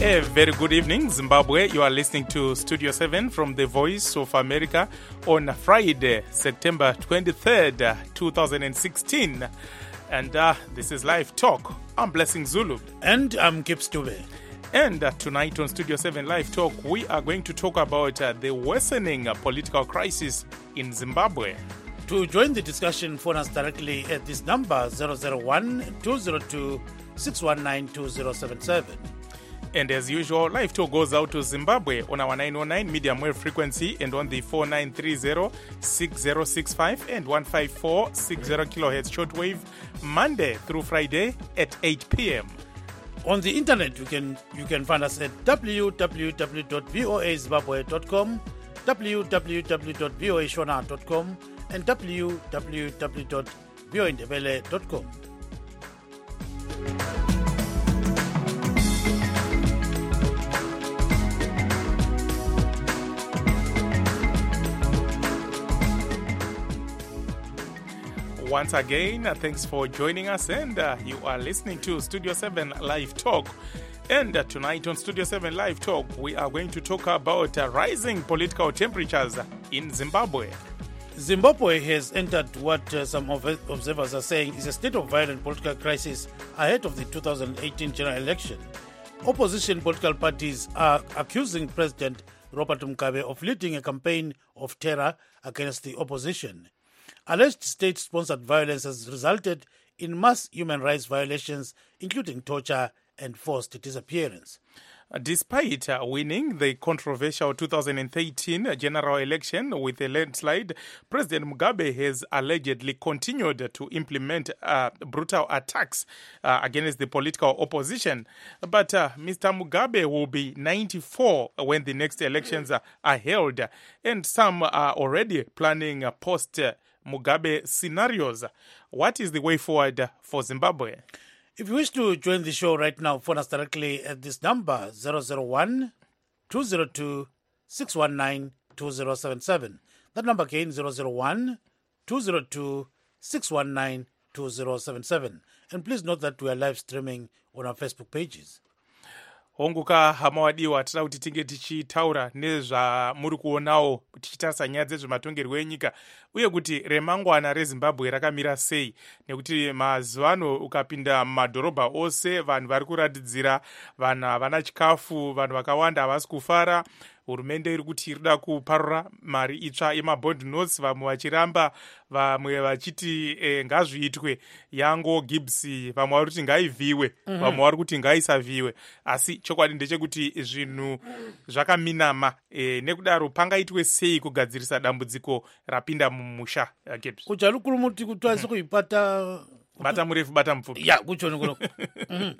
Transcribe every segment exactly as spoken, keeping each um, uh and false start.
A very good evening, Zimbabwe. You are listening to Studio seven from the Voice of America on Friday, September twenty-third, twenty sixteen. And uh, this is Live Talk. I'm Blessing Zulu. And I'm Gibbs Dube. And uh, tonight on Studio seven Live Talk, we are going to talk about uh, the worsening uh, political crisis in Zimbabwe. To join the discussion, phone us directly at this number, zero zero one, two zero two, six one nine, two zero seven seven. And as usual, Live Talk goes out to Zimbabwe on our nine oh nine medium wave frequency and on the four nine three zero, six zero six five and one five four six zero kilohertz shortwave, Monday through Friday at eight p.m. On the internet, you can you can find us at w w w dot voa zimbabwe dot com, w w w dot voa shona dot com, and w w w dot voa ndebele dot com. Once again, uh, thanks for joining us, and uh, you are listening to Studio seven Live Talk. And uh, tonight on Studio seven Live Talk, we are going to talk about uh, rising political temperatures in Zimbabwe. Zimbabwe has entered what uh, some of observers are saying is a state of violent political crisis ahead of the two thousand eighteen general election. Opposition political parties are accusing President Robert Mugabe of leading a campaign of terror against the opposition. Alleged state-sponsored violence has resulted in mass human rights violations, including torture and forced disappearance. Despite uh, winning the controversial two thousand thirteen general election with a landslide, President Mugabe has allegedly continued to implement uh, brutal attacks uh, against the political opposition. But uh, Mister Mugabe will be ninety-four when the next elections uh, are held, and some are already planning uh, post- uh, Mugabe scenarios. What is the way forward for Zimbabwe? If you wish to join the show right now, phone us directly at this number, zero zero one, two zero two, six one nine, two zero seven seven. That number again, zero zero one, two zero two, six one nine, two zero seven seven. And please note that we are live streaming on our Facebook pages. Honguka hama wadiwa tira kuti tinge tichitaura nezvamuri kuonawo tichitarisa nyaya dzezvematongerwo enyika uye kuti remangwana reZimbabwe rakamira sei, nekuti mazuva ano ukapinda mumadhorobha ose vanhu vari kuratidzira vanhu havana chikafu, vanhu vakawanda havasi kufara. Hurumende iri kuti irida kuparura mari itsva yemabond notes, vamwe vachiramba, vamwe vachiti e, ngazviitwe yango Gibbs, vamwe vari kuti ngaivhiwe, mm-hmm. vamwe vari kuti ngaisavhiwe. Asi chokwadi ndechekuti zvinhu zvakaminama, e, nekudaro pangaitwe sei kugadzirisa dambudziko rapinda mumusha, uh, Gibbs? Kuchalukuru muti kutwasi kuipata bata murefu bata mupfupi. Ya, kuchoni kuno. Mhm.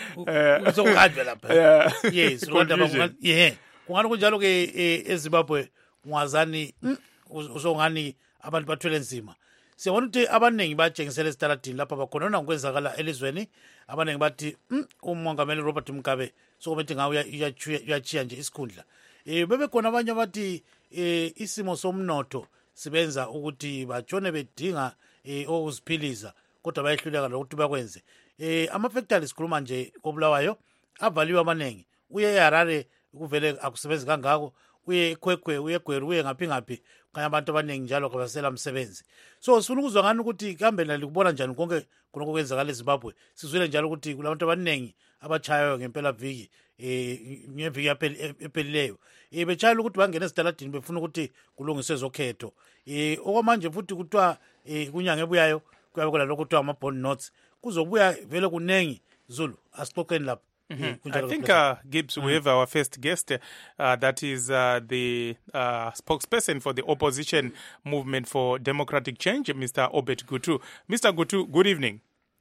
Uzokadwa lapha. Yes, Rwanda yeah. Kungani kunjalo ke eZimbabwe ngwazani usongani abantu bathwele nzima. Siyabona ukuthi abaningi bajengisela esitaladini lapha bakhona ngokwenzakala elizweni. Abaningi bathi umongameli Robert Mugabe sokubethi ngawe uyachiya nje isikhundla. Eh bebe khona abanye abathi isimo somnotho sibenza ukuthi bajone bedinga okuziphiliza kodwa bayehluleka lokuthi bakwenze. Eh ama factories sikhuluma nje kobulawayo avaliwe abaningi. Uye eHarare kuvele akusebenzi kangako, uye eKwekwe, uye eGweru, uye ngaphi ngaphi, kanye abantu abaningi njalo kabasela umsebenzi. So sifuna ukuzwa ngani ukuthi kambe nali kubona njani konke konke kwenzakala eZimbabwe. Sizwile njalo ukuthi kulabantu abaningi abachayayo ngempela viki eh ngeviki epelileyo. Eh bechayela ukuthi bangena esitaladini befuna ukuthi kulungiswe zokhetho. Eh okwamanje futhi kuthiwa eh kunyanga ebuyayo kuyabe kula lokho kuthiwa ama bond notes. Kuzobuya vele kunengi Zulu asixoxeni lapha. Mm-hmm. I think, uh, Gibbs, mm-hmm. we have our first guest, uh, that is uh, the uh, spokesperson for the opposition movement for democratic change, Mister Obed Gutu. Mister Gutu, good evening.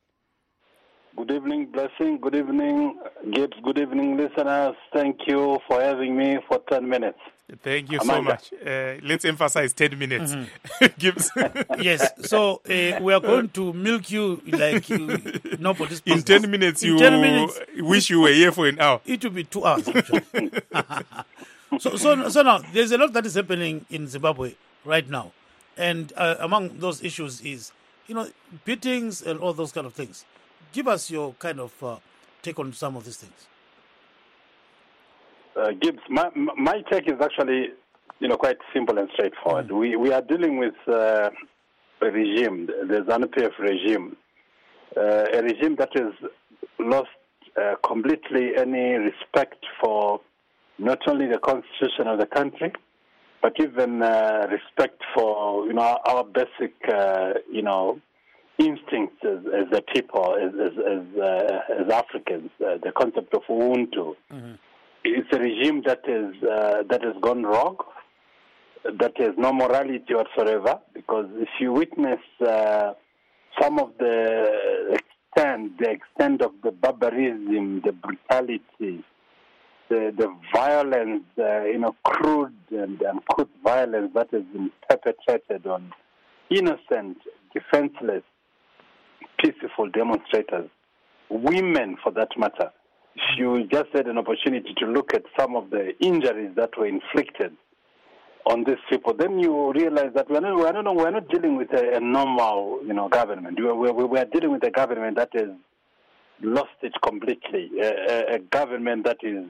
Good evening, Blessing. Good evening, Gibbs. Good evening, listeners. Thank you for having me for ten minutes. Thank you so much. Uh, let's emphasize ten minutes. Mm-hmm. Gibbs. Yes, so uh, we are going to milk you like you, nobody's business. In ten minutes, In you ten minutes, wish you were here for an hour. It will be two hours. so, so, so now, there's a lot that is happening in Zimbabwe right now. And uh, among those issues is, you know, beatings and all those kind of things. Give us your kind of uh, take on some of these things. Uh, Gibbs, my, my take is actually, you know, quite simple and straightforward. Mm. We we are dealing with uh, a regime, the ZANU-P F regime, uh, a regime that has lost uh, completely any respect for not only the constitution of the country, but even uh, respect for, you know, our basic, uh, you know, instincts as, as a people, as as as, uh, as Africans. Uh, the concept of Ubuntu. Mm-hmm. It's a regime that is uh, that has gone wrong, that has no morality whatsoever. Because if you witness uh, some of the extent, the extent of the barbarism, the brutality, the the violence, uh, you know, crude and uncouth violence that has been perpetrated on innocent, defenseless, peaceful demonstrators, women for that matter. If you just had an opportunity to look at some of the injuries that were inflicted on these people, then you realize that we're not, we're not, we're not dealing with a, a normal, you know, government. We are, we are dealing with a government that has lost it completely, a, a government that is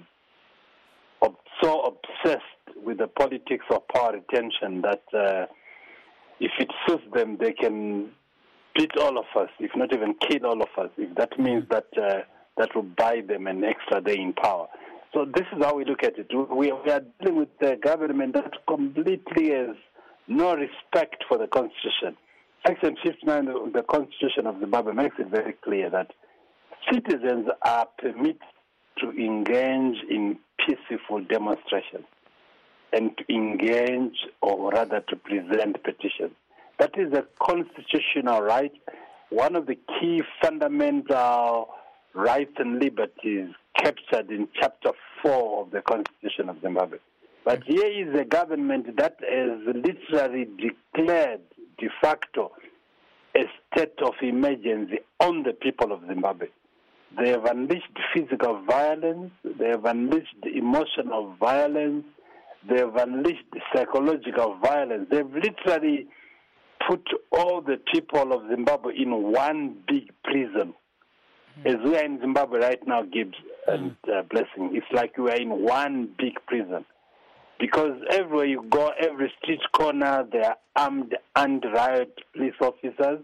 so obsessed with the politics of power retention that uh, if it suits them, they can beat all of us, if not even kill all of us, if that means that uh, that will buy them an extra day in power. So this is how we look at it. We, we are dealing with a government that completely has no respect for the Constitution. Section fifty-nine of the Constitution of Zimbabwe makes it very clear that citizens are permitted to engage in peaceful demonstrations and to engage, or rather to present petitions. That is a constitutional right, one of the key fundamental rights and liberties captured in Chapter four of the Constitution of Zimbabwe. But here is a government that has literally declared de facto a state of emergency on the people of Zimbabwe. They have unleashed physical violence, they have unleashed emotional violence, they have unleashed psychological violence. They've literally put all the people of Zimbabwe in one big prison. As we are in Zimbabwe right now, Gibbs and uh, Blessing, it's like we are in one big prison. Because everywhere you go, every street corner, there are armed and riot police officers.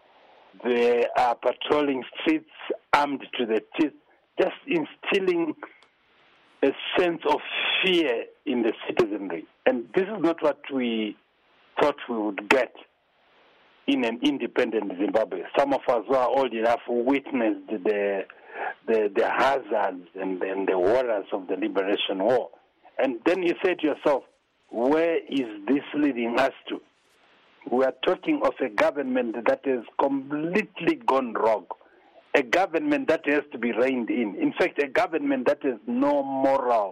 They are patrolling streets, armed to the teeth, just instilling a sense of fear in the citizenry. And this is not what we thought we would get in an independent Zimbabwe. Some of us who are old enough who witnessed the the, the hazards and, and the horrors of the Liberation War. And then you say to yourself, where is this leading us to? We are talking of a government that has completely gone wrong, a government that has to be reined in. In fact, a government that has no moral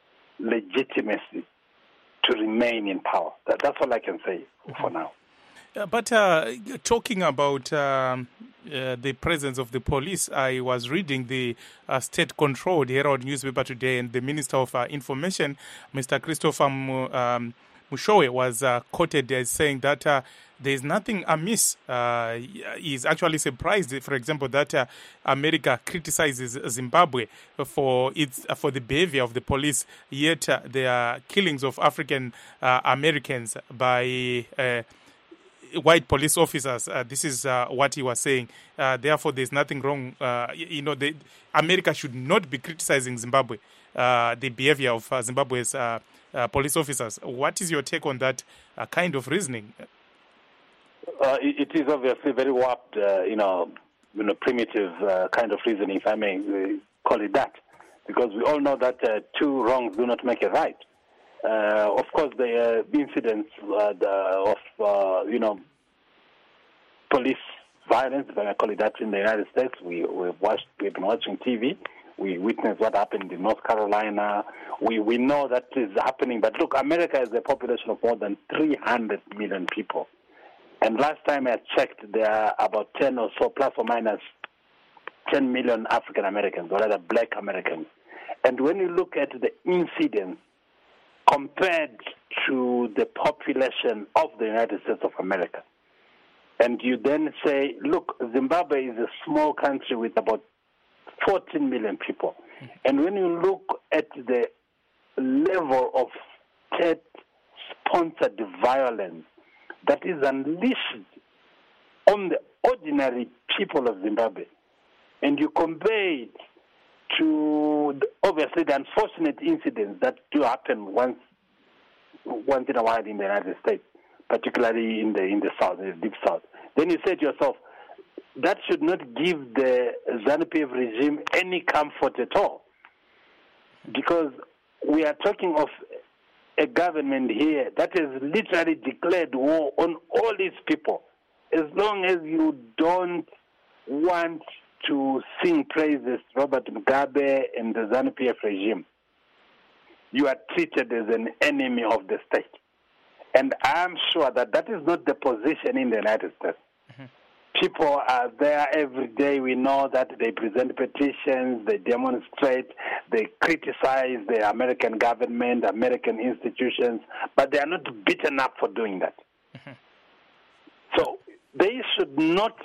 legitimacy to remain in power. That, that's all I can say for now. Uh, but uh, talking about um, uh, the presence of the police, I was reading the uh, state-controlled Herald newspaper today, and the Minister of uh, Information, Mister Christopher um, Mushowe, was uh, quoted as saying that uh, there is nothing amiss. Uh, he is actually surprised, for example, that uh, America criticizes Zimbabwe for its uh, for the behavior of the police, yet uh, there are killings of African uh, Americans by uh, white police officers. Uh, this is uh, what he was saying. Uh, therefore, there's nothing wrong. Uh, you know, the, America should not be criticizing Zimbabwe, uh, the behavior of uh, Zimbabwe's uh, uh, police officers. What is your take on that uh, kind of reasoning? Uh, it, it is obviously very warped, uh, you know, you know, primitive uh, kind of reasoning, if I may uh, call it that, because we all know that uh, two wrongs do not make a right. Uh, of course, the uh, incidents uh, the, of, uh, you know, police violence, if I may call it that, in the United States, we, we've watched, we've been watching T V. We witnessed what happened in North Carolina. We, we know that is happening. But look, America has a population of more than three hundred million people. And last time I checked, there are about ten or so, plus or minus ten million African Americans, or rather black Americans. And when you look at the incidents compared to the population of the United States of America, and you then say, look, Zimbabwe is a small country with about fourteen million people. And when you look at the level of state-sponsored violence that is unleashed on the ordinary people of Zimbabwe, and you compare it to the, obviously the unfortunate incidents that do happen once once in a while in the United States, particularly in the in the south, in the deep south, then you say to yourself, that should not give the ZANU-P F regime any comfort at all, because we are talking of a government here that has literally declared war on all these people. As long as you don't want to sing praises to Robert Mugabe and the ZANU-P F regime, you are treated as an enemy of the state. And I'm sure that that is not the position in the United States. Mm-hmm. People are there every day. We know that they present petitions, they demonstrate, they criticize the American government, American institutions, but they are not beaten up for doing that. Mm-hmm. So they should not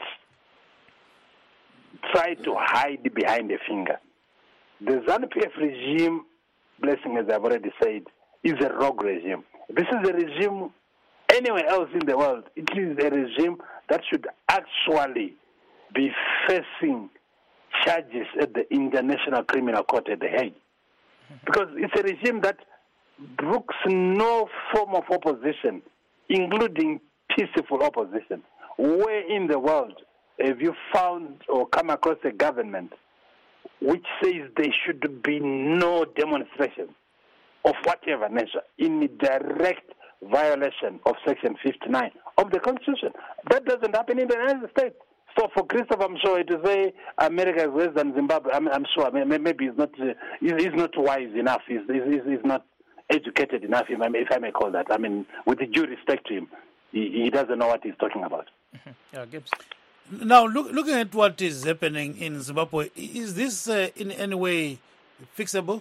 try to hide behind a finger. The ZANU-P F regime, blessing as I've already said, is a rogue regime. This is a regime anywhere else in the world. It is a regime that should actually be facing charges at the International Criminal Court at The Hague. Because it's a regime that brooks no form of opposition, including peaceful opposition. Where in the world have you found or come across a government which says there should be no demonstration of whatever nature in direct violation of Section fifty-nine of the Constitution? That doesn't happen in the United States. So for Christopher, I'm sure to say America is worse than Zimbabwe, I'm, I'm sure maybe he's not uh, he's not wise enough. He's, he's, he's not educated enough, if I, may, if I may call that. I mean, with due respect to him, he, he doesn't know what he's talking about. Mm-hmm. Yeah, Gibbs. Now, look, looking at what is happening in Zimbabwe, is this uh, in any way fixable?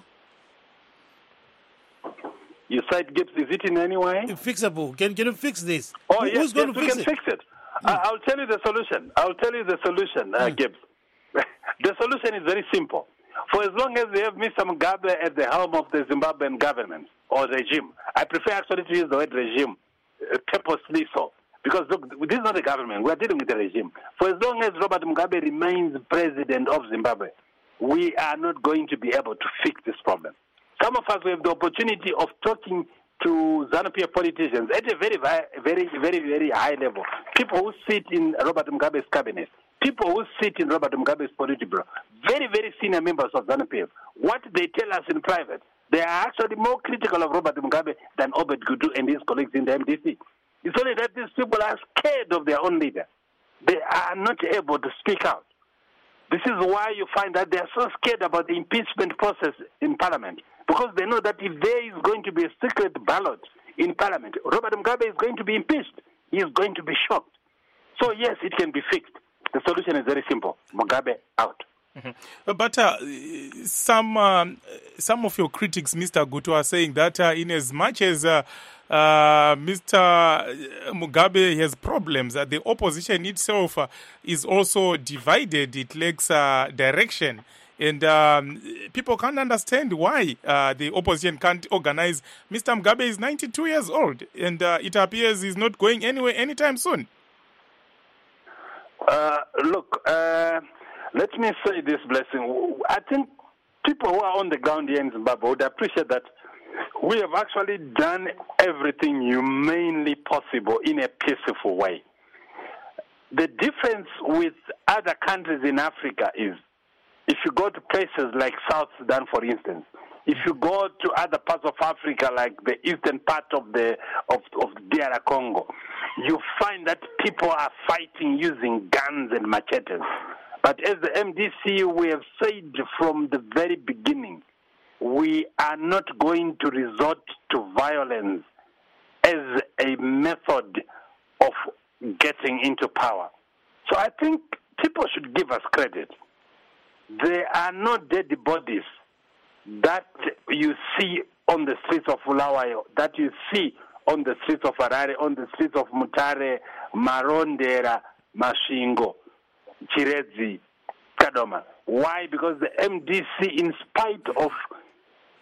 You said, Gibbs, is it in any way? Fixable. Can, can you fix this? Oh, Who, yes, who's going yes, to we fix can it? fix it. Mm. I'll tell you the solution. I'll tell you the solution, uh, mm. Gibbs. The solution is very simple. For as long as we have Mister Mugabe at the helm of the Zimbabwean government or regime, I prefer actually to use the word regime uh, purposely so. Because look, this is not a government. We are dealing with a regime. For as long as Robert Mugabe remains president of Zimbabwe, we are not going to be able to fix this problem. Some of us have the opportunity of talking to ZANU-P F politicians at a very, very, very, very high level. People who sit in Robert Mugabe's cabinet, people who sit in Robert Mugabe's Politburo, very, very senior members of ZANU-P F. What they tell us in private, they are actually more critical of Robert Mugabe than Obed Gudu and his colleagues in the M D C. It's only that these people are scared of their own leader. They are not able to speak out. This is why you find that they are so scared about the impeachment process in Parliament, because they know that if there is going to be a secret ballot in Parliament, Robert Mugabe is going to be impeached. He is going to be shocked. So yes, it can be fixed. The solution is very simple. Mugabe out. Mm-hmm. But uh, some um, some of your critics, Mister Gutu, are saying that uh, in as much as uh, uh, Mister Mugabe has problems, uh, the opposition itself uh, is also divided. It lacks uh, direction. And um, people can't understand why uh, the opposition can't organize. Mister Mugabe is ninety-two years old, and uh, it appears he's not going anywhere anytime soon. Uh, look, uh, let me say this, Blessing. I think people who are on the ground here in Zimbabwe would appreciate that we have actually done everything humanely possible in a peaceful way. The difference with other countries in Africa is, if you go to places like South Sudan, for instance, if you go to other parts of Africa, like the eastern part of the of, of D R Congo, you find that people are fighting using guns and machetes. But as the M D C, we have said from the very beginning, we are not going to resort to violence as a method of getting into power. So I think people should give us credit. There are no dead bodies that you see on the streets of Bulawayo, that you see on the streets of Harare, on the streets of Mutare, Marondera, Mashingo, Chirezi, Kadoma. Why? Because the M D C, in spite of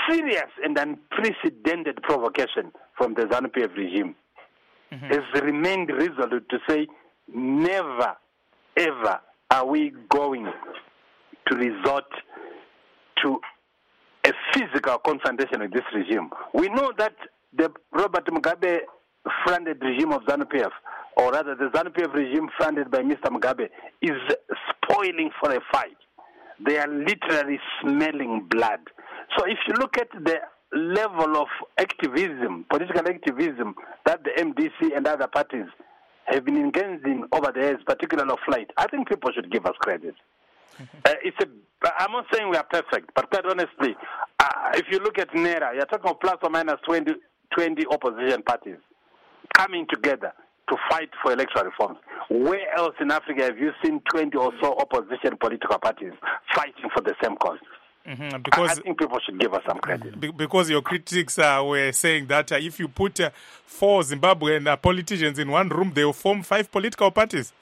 serious and unprecedented provocation from the ZANU-P F regime mm-hmm. has remained resolute to say, never, ever are we going to resort to a physical confrontation with this regime. We know that the Robert Mugabe funded regime of ZANU-P F, or rather the ZANU-P F regime funded by Mister Mugabe, is spoiling for a fight. They are literally smelling blood. So if you look at the level of activism, political activism, that the M D C and other parties have been engaged in over the years, particularly of late, I think people should give us credit. Uh, it's a, I'm not saying we are perfect, but quite honestly, uh, if you look at NERA, you're talking of plus or minus twenty, twenty opposition parties coming together to fight for electoral reforms. Where else in Africa have you seen twenty or so opposition political parties fighting for the same cause? Mm-hmm, because I think people should give us some credit. Be- because your critics uh, were saying that uh, if you put uh, four Zimbabwean uh, politicians in one room, they will form five political parties.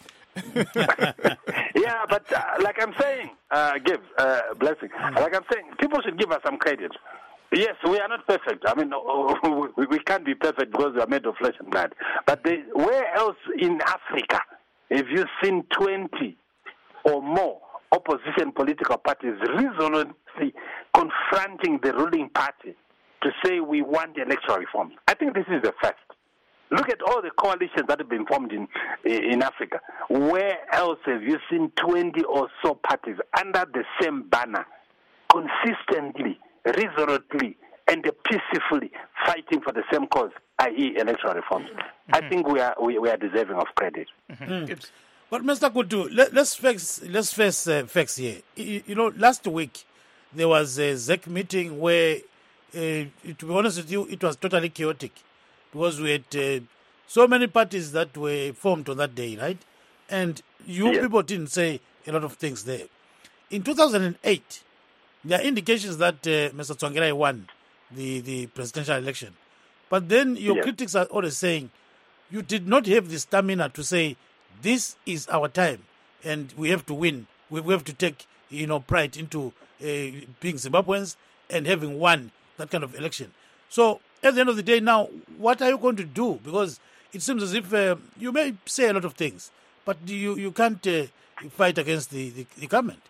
Yeah, but uh, like I'm saying, uh, give uh, blessing. Like I'm saying, people should give us some credit. Yes, we are not perfect. I mean, we, we can't be perfect because we are made of flesh and blood. But they, where else in Africa have you seen twenty or more opposition political parties resolutely confronting the ruling party to say we want electoral reforms? I think this is the first. Look at all the coalitions that have been formed in in Africa. Where else have you seen twenty or so parties under the same banner consistently, resolutely, and peacefully fighting for the same cause, that is electoral reforms? Mm-hmm. I think we are we, we are deserving of credit. Mm-hmm. But Mister Kutu, let, let's face let's face uh, facts here. You, you know, last week there was a Z E C meeting where, uh, to be honest with you, it was totally chaotic because we had uh, so many parties that were formed on that day, right? And you yes. people didn't say a lot of things there. In two thousand eight, there are indications that uh, Mister Tsvangirai won the, the presidential election. But then your yes. critics are always saying you did not have the stamina to say, this is our time, and we have to win. We have to take, you know, pride into uh, being Zimbabweans and having won that kind of election. So, at the end of the day, now, what are you going to do? Because it seems as if uh, you may say a lot of things, but you you can't uh, fight against the, the, the government.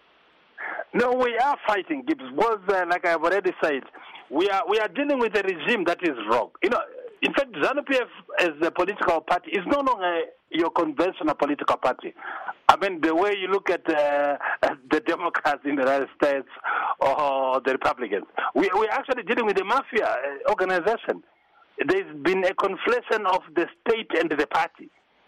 No, we are fighting, Gibbs. Was uh, like I've already said, we are we are dealing with a regime that is wrong. You know, in fact, ZANU-P F as a political party is no longer your conventional political party. I mean, the way you look at uh, the Democrats in the United States or the Republicans, we, we're actually dealing with a mafia organization. There's been a conflation of the state and the party.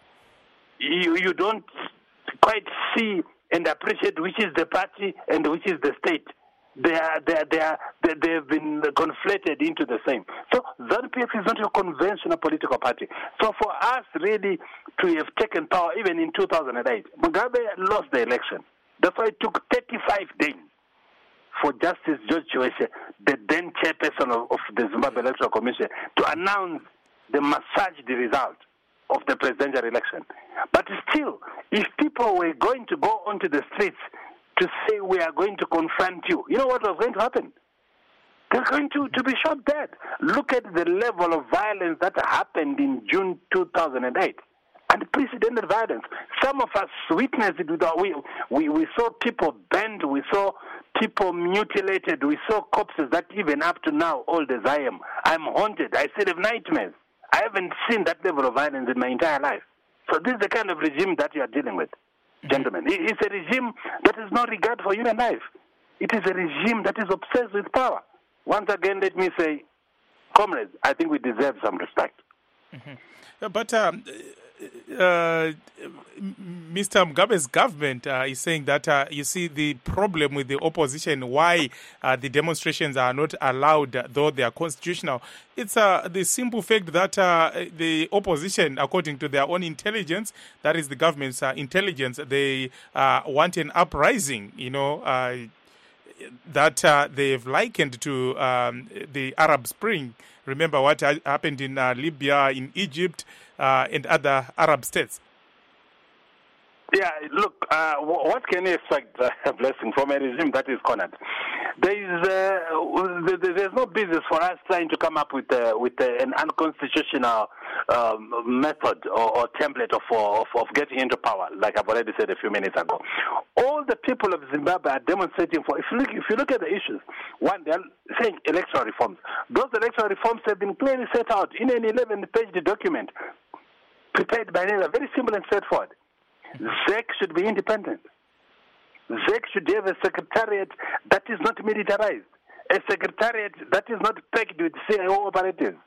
You, you don't quite see and appreciate which is the party and which is the state. They are, they are, they are, they, they have been conflated into the same. So ZANU-P F is not a conventional political party. So for us really to have taken power, even in two thousand eight, Mugabe lost the election. That's why it took thirty-five days for Justice George Chiwese, the then chairperson of, of the Zimbabwe Electoral Commission, to announce the massaged result of the presidential election. But still, if people were going to go onto the streets to say we are going to confront you, you know what was going to happen? They're going to, to be shot dead. Look at the level of violence that happened in June two thousand eight. Unprecedented violence. Some of us witnessed it. With our, we, we, we saw people burned. We saw people mutilated. We saw corpses that even up to now, old as I am, I'm haunted. I still have nightmares. I haven't seen that level of violence in my entire life. So this is the kind of regime that you are dealing with, gentlemen. It's a regime that has no regard for human life. It is a regime that is obsessed with power. Once again, let me say, comrades, I think we deserve some respect. Mm-hmm. But um, uh, Mister Mugabe's government uh, is saying that, uh, you see, the problem with the opposition, why uh, the demonstrations are not allowed, though they are constitutional, it's uh, the simple fact that uh, the opposition, according to their own intelligence, that is the government's uh, intelligence, they uh, want an uprising, you know, uh, that uh, they've likened to um, the Arab Spring. Remember what ha- happened in uh, Libya, in Egypt, uh, and other Arab states. Yeah, look, uh, what can you expect, uh, Blessing, from a regime that is cornered? there is uh, there's no business for us trying to come up with uh, with uh, an unconstitutional um, method or, or template of, of of getting into power, like I've already said a few minutes ago. All the people of Zimbabwe are demonstrating for. If you look, if you look at the issues, one, they are saying electoral reforms. Those electoral reforms have been clearly set out in an eleven-page document prepared by NEDA, very simple and straightforward. Z E C should be independent. Z E C should have a secretariat that is not militarized, a secretariat that is not packed with C I O operatives.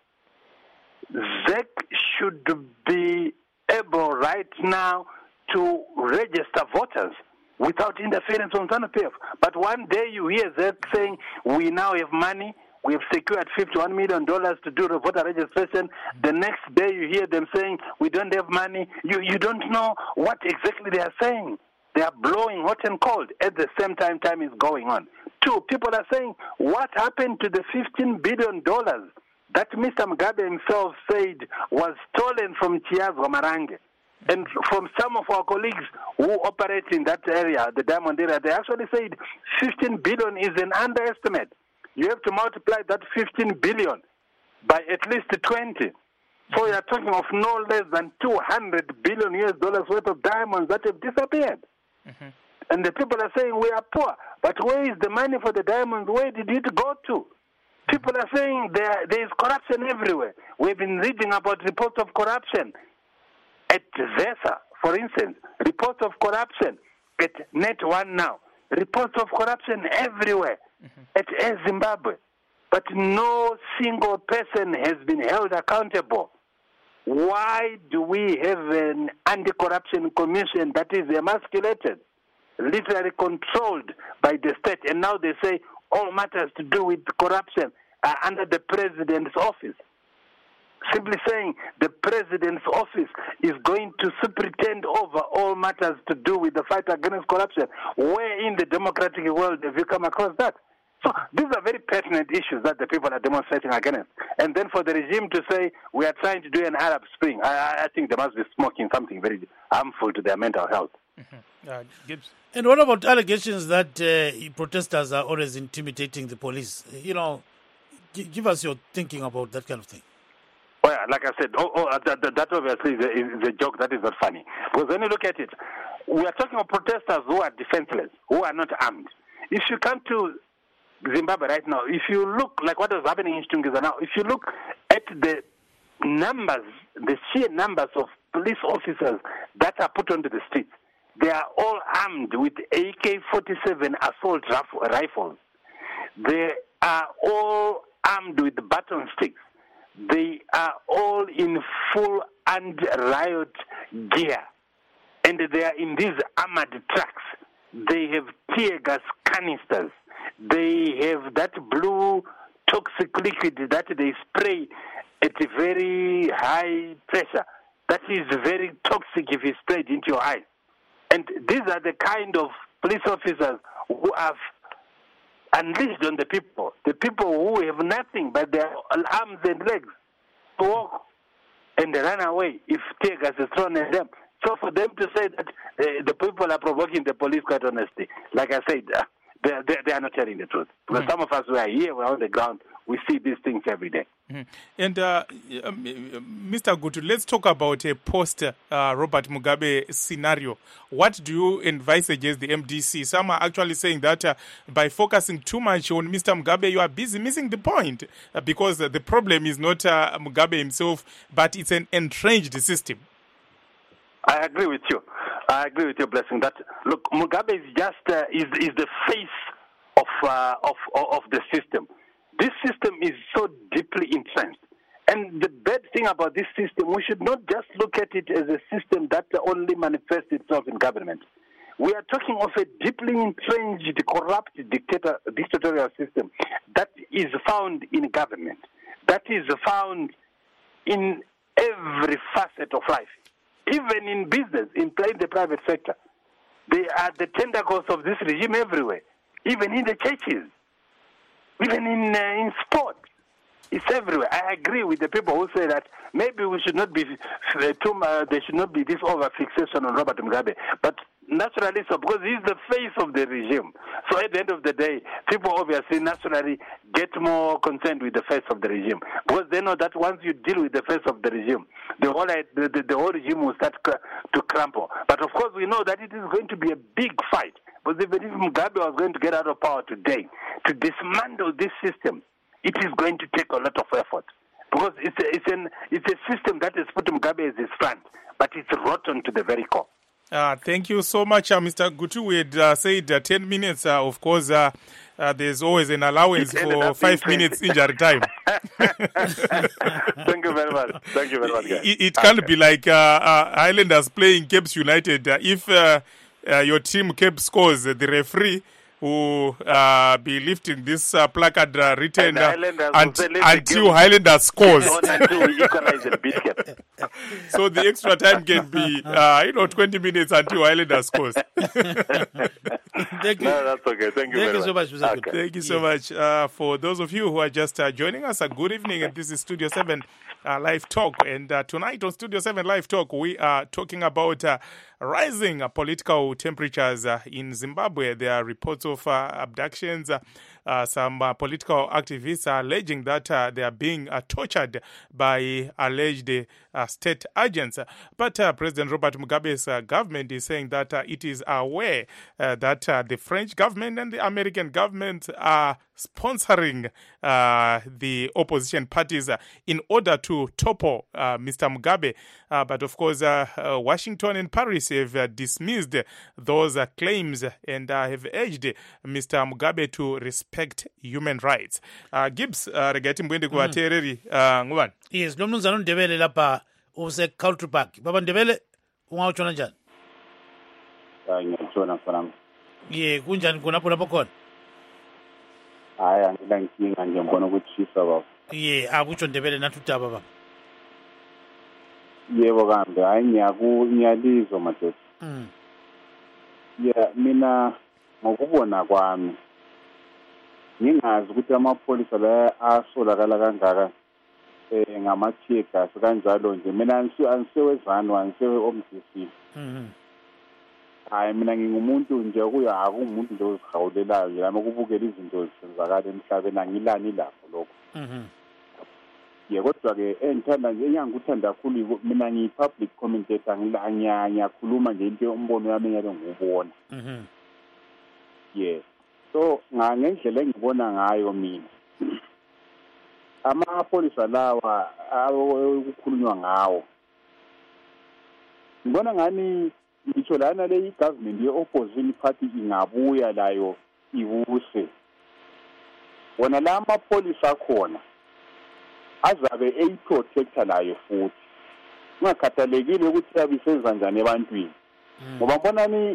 Z E C should be able right now to register voters without interference from ZANU P F. But one day you hear Z E C saying, we now have money, we have secured fifty-one million dollars to do the voter registration. The next day you hear them saying, we don't have money. You, you don't know what exactly they are saying. They are blowing hot and cold. At the same time, time is going on. Two, people are saying, what happened to the fifteen billion dollars that Mister Mugabe himself said was stolen from Chiazwa Marange? And from some of our colleagues who operate in that area, the Diamond area, they actually said fifteen billion is an underestimate. You have to multiply that fifteen billion by at least twenty. So you are talking of no less than two hundred billion U S dollars worth of diamonds that have disappeared. Mm-hmm. And the people are saying we are poor. But where is the money for the diamonds? Where did it go to? People are saying there, there is corruption everywhere. We've been reading about reports of corruption at VESA, for instance, reports of corruption at Net One now, reports of corruption everywhere mm-hmm. at Air Zimbabwe. But no single person has been held accountable. Why do we have an anti-corruption commission that is emasculated, literally controlled by the state, and now they say all matters to do with corruption are under the president's office? Simply saying the president's office is going to superintend over all matters to do with the fight against corruption. Where in the democratic world have you come across that? So these are very pertinent issues that the people are demonstrating against. And then for the regime to say we are trying to do an Arab Spring, I, I think they must be smoking something very harmful to their mental health. Mm-hmm. Uh, Gibbs. And what about allegations that uh, protesters are always intimidating the police? You know, g- give us your thinking about that kind of thing. Oh, yeah, like I said, oh, oh, that, that obviously is a, is a joke that is not funny. Because when you look at it, we are talking of protesters who are defenseless, who are not armed. If you come to Zimbabwe right now, if you look like what is happening in Chitungwiza now, if you look at the numbers, the sheer numbers of police officers that are put onto the streets, they are all armed with A K forty-seven assault rifles. They are all armed with baton sticks. They are all in full anti-riot gear. And they are in these armored trucks. They have tear gas canisters. They have that blue toxic liquid that they spray at a very high pressure. That is very toxic if it's sprayed into your eyes. And these are the kind of police officers who have unleashed on the people, the people who have nothing but their arms and legs to walk and run away if tear gas is thrown at them. So for them to say that uh, the people are provoking the police, quite honestly, like I said, uh, they, they, they are not telling the truth. Because mm-hmm. some of us who are here, we're on the ground, we see these things every day. Mm-hmm. And uh, Mister Gutu, let's talk about a post-Robert uh, Mugabe scenario. What do you advise against the M D C? Some are actually saying that uh, by focusing too much on Mister Mugabe, you are busy missing the point uh, because uh, the problem is not uh, Mugabe himself, but it's an entrenched system. I agree with you. I agree with your blessing. That look, Mugabe is just uh, is is the face of uh, of of the system. This system is so deeply entrenched, and the bad thing about this system, we should not just look at it as a system that only manifests itself in government. We are talking of a deeply entrenched, corrupt dictator, dictatorial system that is found in government, that is found in every facet of life. Even in business, in the private sector, they are the tentacles of this regime everywhere. Even in the churches, even in uh, in sport, it's everywhere. I agree with the people who say that maybe we should not be uh, too. Uh, there should not be this over fixation on Robert Mugabe. But naturally so, because he's the face of the regime. So at the end of the day, people obviously naturally get more concerned with the face of the regime, because they know that once you deal with the face of the regime, the whole the, the, the whole regime will start to crumble. But of course, we know that it is going to be a big fight. Because even if Mugabe was going to get out of power today, to dismantle this system, it is going to take a lot of effort. Because it's a, it's an it's a system that has put Mugabe as his friend, but it's rotten to the very core. Uh, thank you so much, uh, Mister Gutu. We had uh, said uh, ten minutes. Uh, of course, uh, uh, there's always an allowance for five minutes injury time. Thank you very much. Thank you very much, guys. It, it can't okay. be like uh, uh, Highlanders playing Cape United. Uh, if uh, uh, your team Cape scores, uh, the referee will uh, be lifting this uh, placard uh, written uh, unt- until Highlanders scores. So the extra time can be, uh, you know, twenty minutes until Highlanders scores. Thank you. No, that's okay. Thank you Thank very you so much. much, Okay. Thank you so much. Uh, for those of you who are just uh, joining us, a good evening. And this is Studio seven uh, Live Talk. And uh, tonight on Studio seven Live Talk, we are talking about uh, rising uh, political temperatures uh, in Zimbabwe. There are reports of uh, abductions. Uh, uh, some uh, political activists are alleging that uh, they are being uh, tortured by alleged uh, state agents. But uh, President Robert Mugabe's uh, government is saying that uh, it is aware uh, that uh, the French government and the American government are sponsoring uh, the opposition parties uh, in order to topple uh, Mister Mugabe. Uh, but of course, uh, uh, Washington and Paris have uh, dismissed those uh, claims and uh, have urged Mister Mugabe to respect human rights. Uh, Gibbs, uh, regati mwende kwa tereri uh, ngubani? Yes, lo mnumzana uNdebele lapha use Culture Park. Baba Ndebele ungawutshona njani? Hayi ngiyatshona khona. Ye, kunjani khonapho lapho khona? Hayi angila nkinga nje ngibona ukuthisa baba. Ye, akutsho Ndebele nathi udaba baba. Yebo kambe hayi ngiyaku ngiyalizwa madoda. Mm. Yeah, mina ngokubona kwami ngingazi ukuthi amapholisa la asolakala kangaka eh ngamathega kanjalo nje mina angisewezani angisewe omdisi. Mhm. Hayi mina ngingumuntu nje kuya akumuntu nje ozihawulelayo lama kubukela izinto zisenzakala emhlabeni angilani lapho lokho. Mhm. Ye kodwa ke engithanda nje engikuthanda kakhulu mina ngiyi-public commentator ngiyakhuluma nje into umbono wami ngeke ngubona. Mhm. Yeah. So ngendlela engibona ngayo mina amapholisa lawa akukhulunywa ngawo ngibona ngani ngitsho lana le i-government ye-opposition party ingabuya layo ibuse wona la amapholisa akhona azabe eyiprotector layo futhi ungakhathalekile ukuthi yabisenza njani ebantwini ngoba mbonani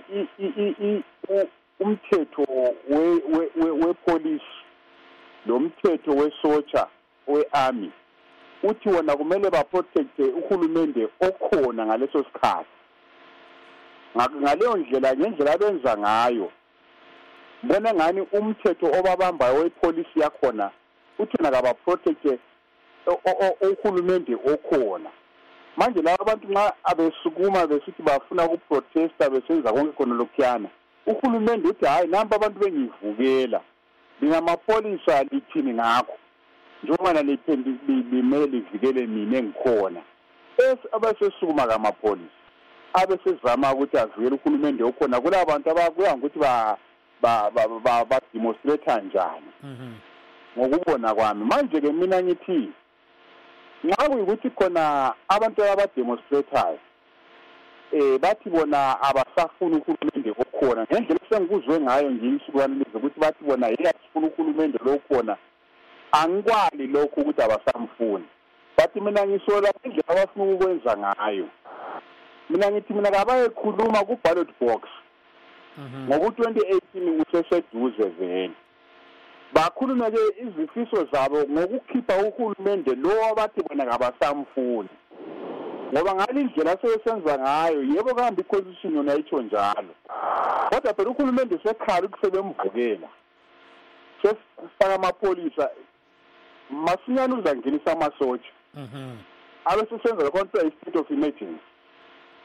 umthetho wepolice lo mthetho wesocha we-army uthi wona kumele baprotecte uhulumende okhona ngaleso sikhathi ngaleyo ndlela ngendlela abenza ngayo bona ngani umthetho obabambayo wepolice yakhona uthi wona kabaprotecte uhulumende okhona manje laba abantu nxa abesukuma besithi bafuna ukuprotesta besenza konke khona lokhuyana uhulumende uthi hayi namba abantu bengivukela ngingamapolisa lithini ngakho njengoba liphendi limele livikele mina engikhona bese abasesukuma kamapolisa abesezama ukuthi avikele uhulumende okhona kulabo bantu abakuya ukuthi ba ba ba ba demonstrate njani ngokubona kwami manje ke mina ngithi nxa kuyikuthi khona abantu abademonstratayo eh bathi bona abasafuna uhulumende okhona ngendlela sengikuzwe ngayo nje isukwaneleze ukuthi bathi bona yeyasifuna uhulumende lokhona angikwali lokho ukuthi abasamfuni bathi mina ngisola indlela abafuna ukwenza ngayo mina ngithi mina kabayekhuluma ku ballot box ngoba twenty eighteen useseduze vele bakhuluma ke izifiso zabo ngokukhipha uhulumende lo abathi bona kabasamfuni ngoba ngalindlela sesenza ngayo yebo kambe iconstitution yona ayitsho njalo kodwa phela uhulumende sekhala ukusebemvukela sesifaka amapolisa masinyane uzangenisa amasotsha Mhm. abesesenza konke i-state of emergency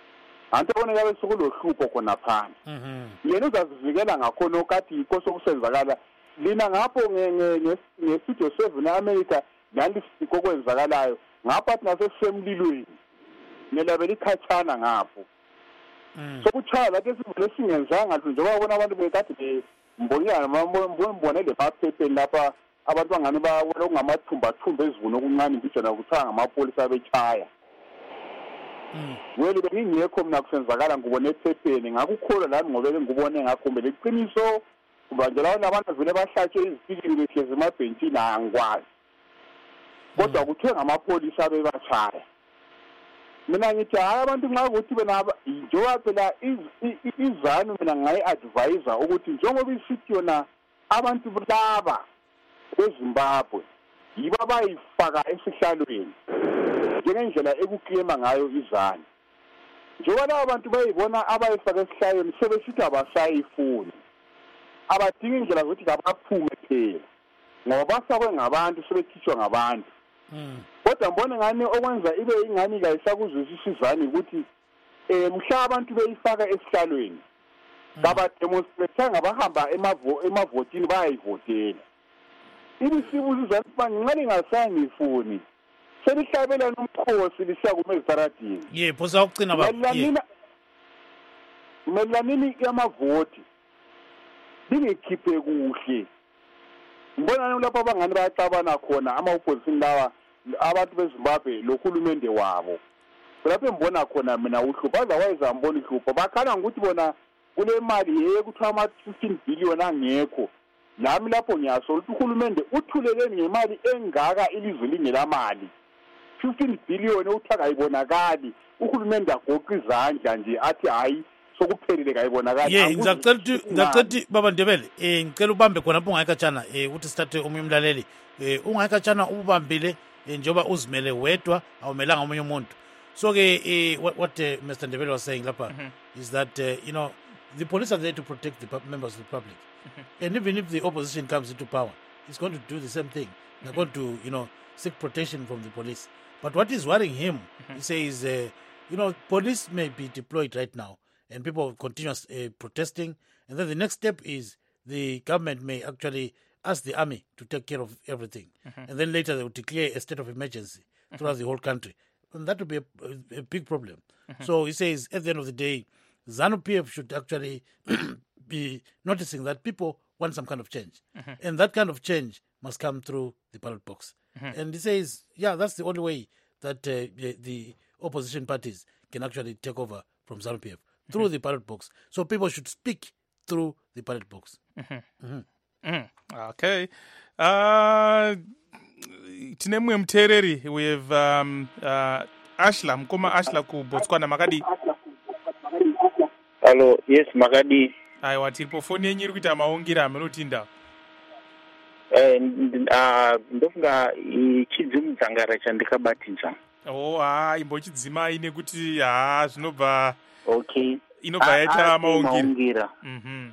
antoboneka bese kulohlupho khona phana yena uzazivikela ngakhona okathi yikho sokusenzakala lina ngapho nge-studio seven e-America nalisiko okwenzakalayo ngapho athi ngasesemlilweni nelabela ikhatshana ngapho sokuchaya lathi esivele singenzanga nje njengoba babona abantu bekade mbonyana mbone le maphepheni lapha abantu bangani bawela okungamathumbathumba ezivuna okuncane mbijana kuthiwa ngamapolisa abechaya weli bengingekho mina kusenzakala ngubone ephepheni ngakukholwa lami ngobeke ngubone ngakho leqiniso kuba nje lawo abantu vele bahlatshwe izipikili behlezi emabhentshini angikwazi kodwa kuthiwe ngamapolisa abebachaya mina ngithi hayi abantu nxa ukuthi bena njengoba phela izanu mina ngayi-advisa ukuthi njengoba isithi yona abantu laba beZimbabwe yibo abayifaka esihlalweni njengendlela ekuklema ngayo izanu njengoba labo bantu bayibona abayifaka esihlalweni sebesithi abasayifuni abadinga indlela zokuthi kabaphume phela ngoba basakwe ngabantu sebekhitshwa ngabantu kodwa mbone ngani okwenza ibe ingani kayisakuzwisisa izani ukuthi eh mhla abantu beyifaka esihlalweni baba demonstrate ngabahamba emavo emavotini bayayivotela ibisibuza izani banqale ngasangifuni selihlabela nomkhosi lisiya kumezitaradini yebo sawucina baba yebo melanini yamavoti bingekhiphe kuhle mbona lapho abangani bayaxabana khona ama-opposition lawa abantu beZimbabwe lokhulumende wabo lapho embona khona mina uhlupho otherwise ambona uhlupho bakhala ngokuthi bona kule mali yekuthiwa ama-fifteen billion angekho nami lapho ngiyaso ukuthi uhulumende uthuleleni ngemali engaka ilizwe lingelamali fifteen billion uthiwa kayibonakali uhulumende agoqa izandla nje athi hayi sokuphelile kayibonakali ye ngicela ukuthi ngicela ukuthi baba Ndebele eh ngicela ubambe khona lapho ungayikatshana eh ukuthi sithathe omunye umlaleli eh ungayikatshana ubambile njengoba uzimele wedwa awumelanga omunye umuntu so ke eh, what, what uh, Mister Ndebele was saying lapha mm-hmm. is that uh, you know the police are there to protect the members of the public mm-hmm. and even if the opposition comes into power it's going to do the same thing mm-hmm. they're going to you know seek protection from the police but what is worrying him mm-hmm. he says uh, you know police may be deployed right now and people continue uh, protesting and then the next step is the government may actually ask the army to take care of everything mm-hmm. and then later they will declare a state of emergency mm-hmm. throughout the whole country and that would be a, a, a big problem mm-hmm. so he says at the end of the day ZANU-P F should actually be noticing that people want some kind of change mm-hmm. and that kind of change must come through the ballot box mm-hmm. and he says yeah that's the only way that uh, the, the opposition parties can actually take over from ZANU-P F mm-hmm. through the ballot box so people should speak through the ballot box mm-hmm. Mm-hmm. Mm, okay. Uh, tine mwe mtereri we have um, uh, Ashla mkoma Ashla ku Botswana makadi. Hello, yes makadi. Aiwa tiripo phone yenyu iri kuita maungira amunotinda. Eh uh, ndofunga chidzimudzangara chandikabatidza. Oh ah imbochidzima ine kuti ah zvinobva okay inobva yaita maungira. Mhm.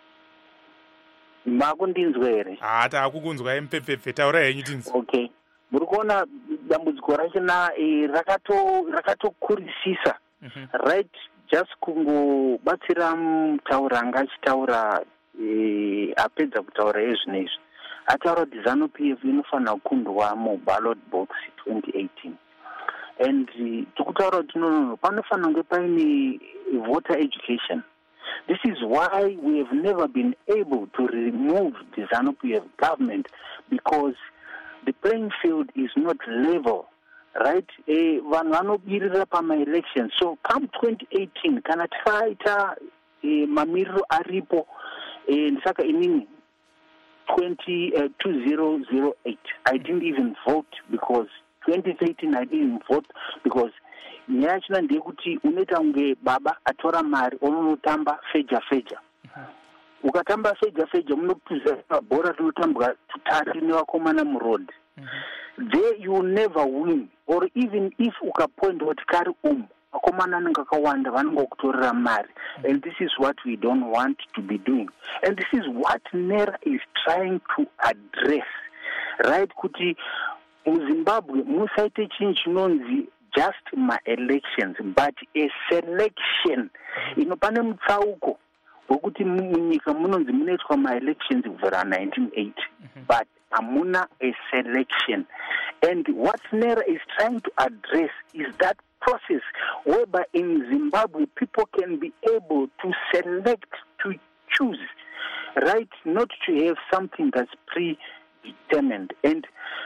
Makundinzwa here ah taakukunzwa empepepe taura henyu tinzwa okay muri kuona dambudziko rachona rakato rakatokurisisa mm-hmm. right just kungobatsira mutaura anga achitaura apedza kutaura ezvinezvi ataura kuti ZANU-P F inofanira kukundwa muballot box twenty eighteen and tikutaura kuti nonono panofanira kunge paine voter education. This is why we have never been able to remove the ZANU-P F government because the playing field is not level, right? Vanhu vanobirira pama-election. So come twenty eighteen, kana taita mamiriro aripo, saka inini twenty oh eight. I didn't even vote because twenty thirteen I didn't vote because nyaya china ndeyekuti unoita kunge baba atora mari unonotamba feja feja ukatamba feja feja munopiza bhora rinotambwa tutatu nevakomana muroad there you will never win or even if ukapoinda kuti kari umu vakomana anenge akawanda vanongokutorera mari and this is what we don't want to be doing and this is what NERA is trying to address right kuti muZimbabwe musaite chinhu chinonzi just ma-elections but a selection. Ino pane mutsauko wekuti munyika munonzi munoitwa ma-elections kubvira nineteen eighty but hamuna a selection. And what NERA is trying to address is that process whereby in Zimbabwe people can be able to select, to choose, right? Not to have something that's predetermined. And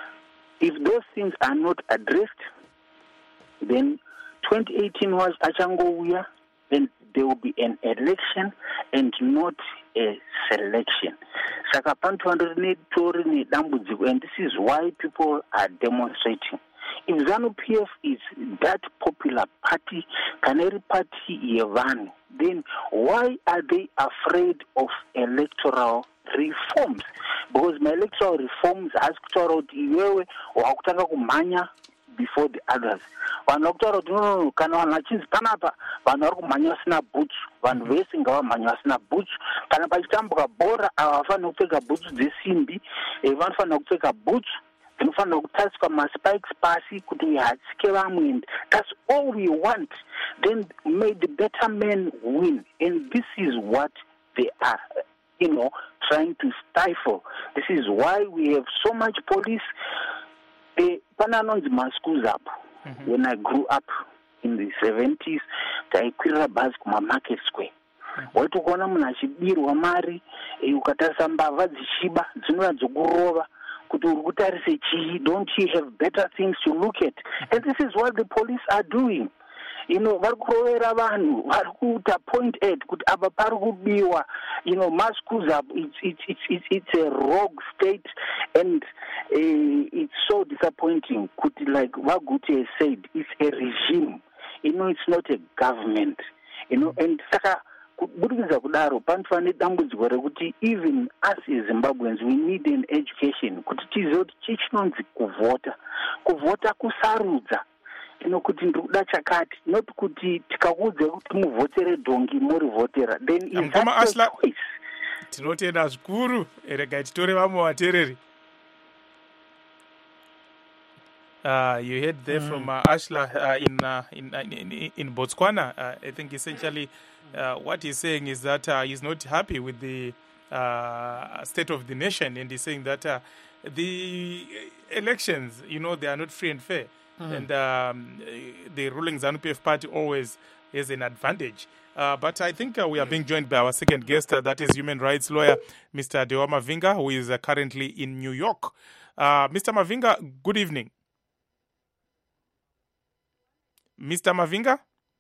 if those things are not addressed, then twenty eighteen was Achangouya, then there will be an election and not a selection. Saka pantu hundred tori ni dambudziko, and this is why people are demonstrating. If ZANU P F is that popular party, Canary Party yevanhu, then why are they afraid of electoral reforms? Because my electoral reforms has kutaura kuti iwewe wakutanga kumhanya before the others. Vanhu vakutaura kuti no, kana vanhu vachinzi panapa vanhu vari kumhanya vasina bhutsu, vanhu vese ngavamhanya vasina bhutsu. Kana pachitambuka bhora havafaniri kupfeka bhutsu dzesimbi, vanofanira kupfeka bhutsu dzinofanira kutasiswa maspikes pasi kuti hatsike vamwe. And that's all we want. Then may the better men win. And this is what they are, you know, trying to stifle. This is why we have so much police. Pananonzi maschools up. When I grew up in the seventies, taikwirira bhazi kumamarket square. Waiti ukaona munhu achibirwa mari, ukatarisa mbavha dzichiba dzinova dzokurova kuti uri kutarise chii. Don't you have better things to look at? And this is what the police are doing. You know, vari kurovera vanhu, vari kuita point at kuti apa pari kubiwa. You know, maschools up. It's it's it's it's it's a rogue state, and uh, it's so disappointing. Kuti, like Vaguti has said, it's a regime. You know, it's not a government. You know, and saka kubudikidza kudaro panofanira dambudziko rekuti even us as Zimbabweans we need an education kuti tizive kuti chii chinonzi kuvhota. Kuvhota kusarudza. You kuti ndiri kuda chakati, not kuti tikakuudza kuti muvhotere dhongi murivhotera, then is that your choice? Tinotenda zvikuru, regai titore vamwe vateereri. Uh, you heard there mm. from uh, Ashla uh, in, uh, in, uh, in in Botswana. Uh, I think essentially uh, what he's saying is that uh, he's not happy with the uh, state of the nation, and he's saying that uh, the elections, you know, they are not free and fair. Mm. And um, the ruling ZANU P F party always has an advantage. Uh, but I think uh, we are being joined by our second guest, uh, that is human rights lawyer, Mister Dewa Mavinga, who is uh, currently in New York. Uh, Mister Mavinga, good evening. Mister Mavinga?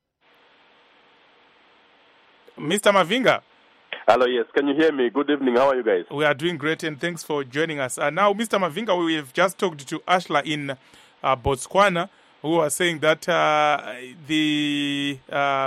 Mister Mavinga? Hello, yes. Can you hear me? Good evening. How are you guys? We are doing great, and thanks for joining us. Uh, now, Mister Mavinga, we have just talked to Ashla in Uh, Botswana, who are saying that uh, the uh,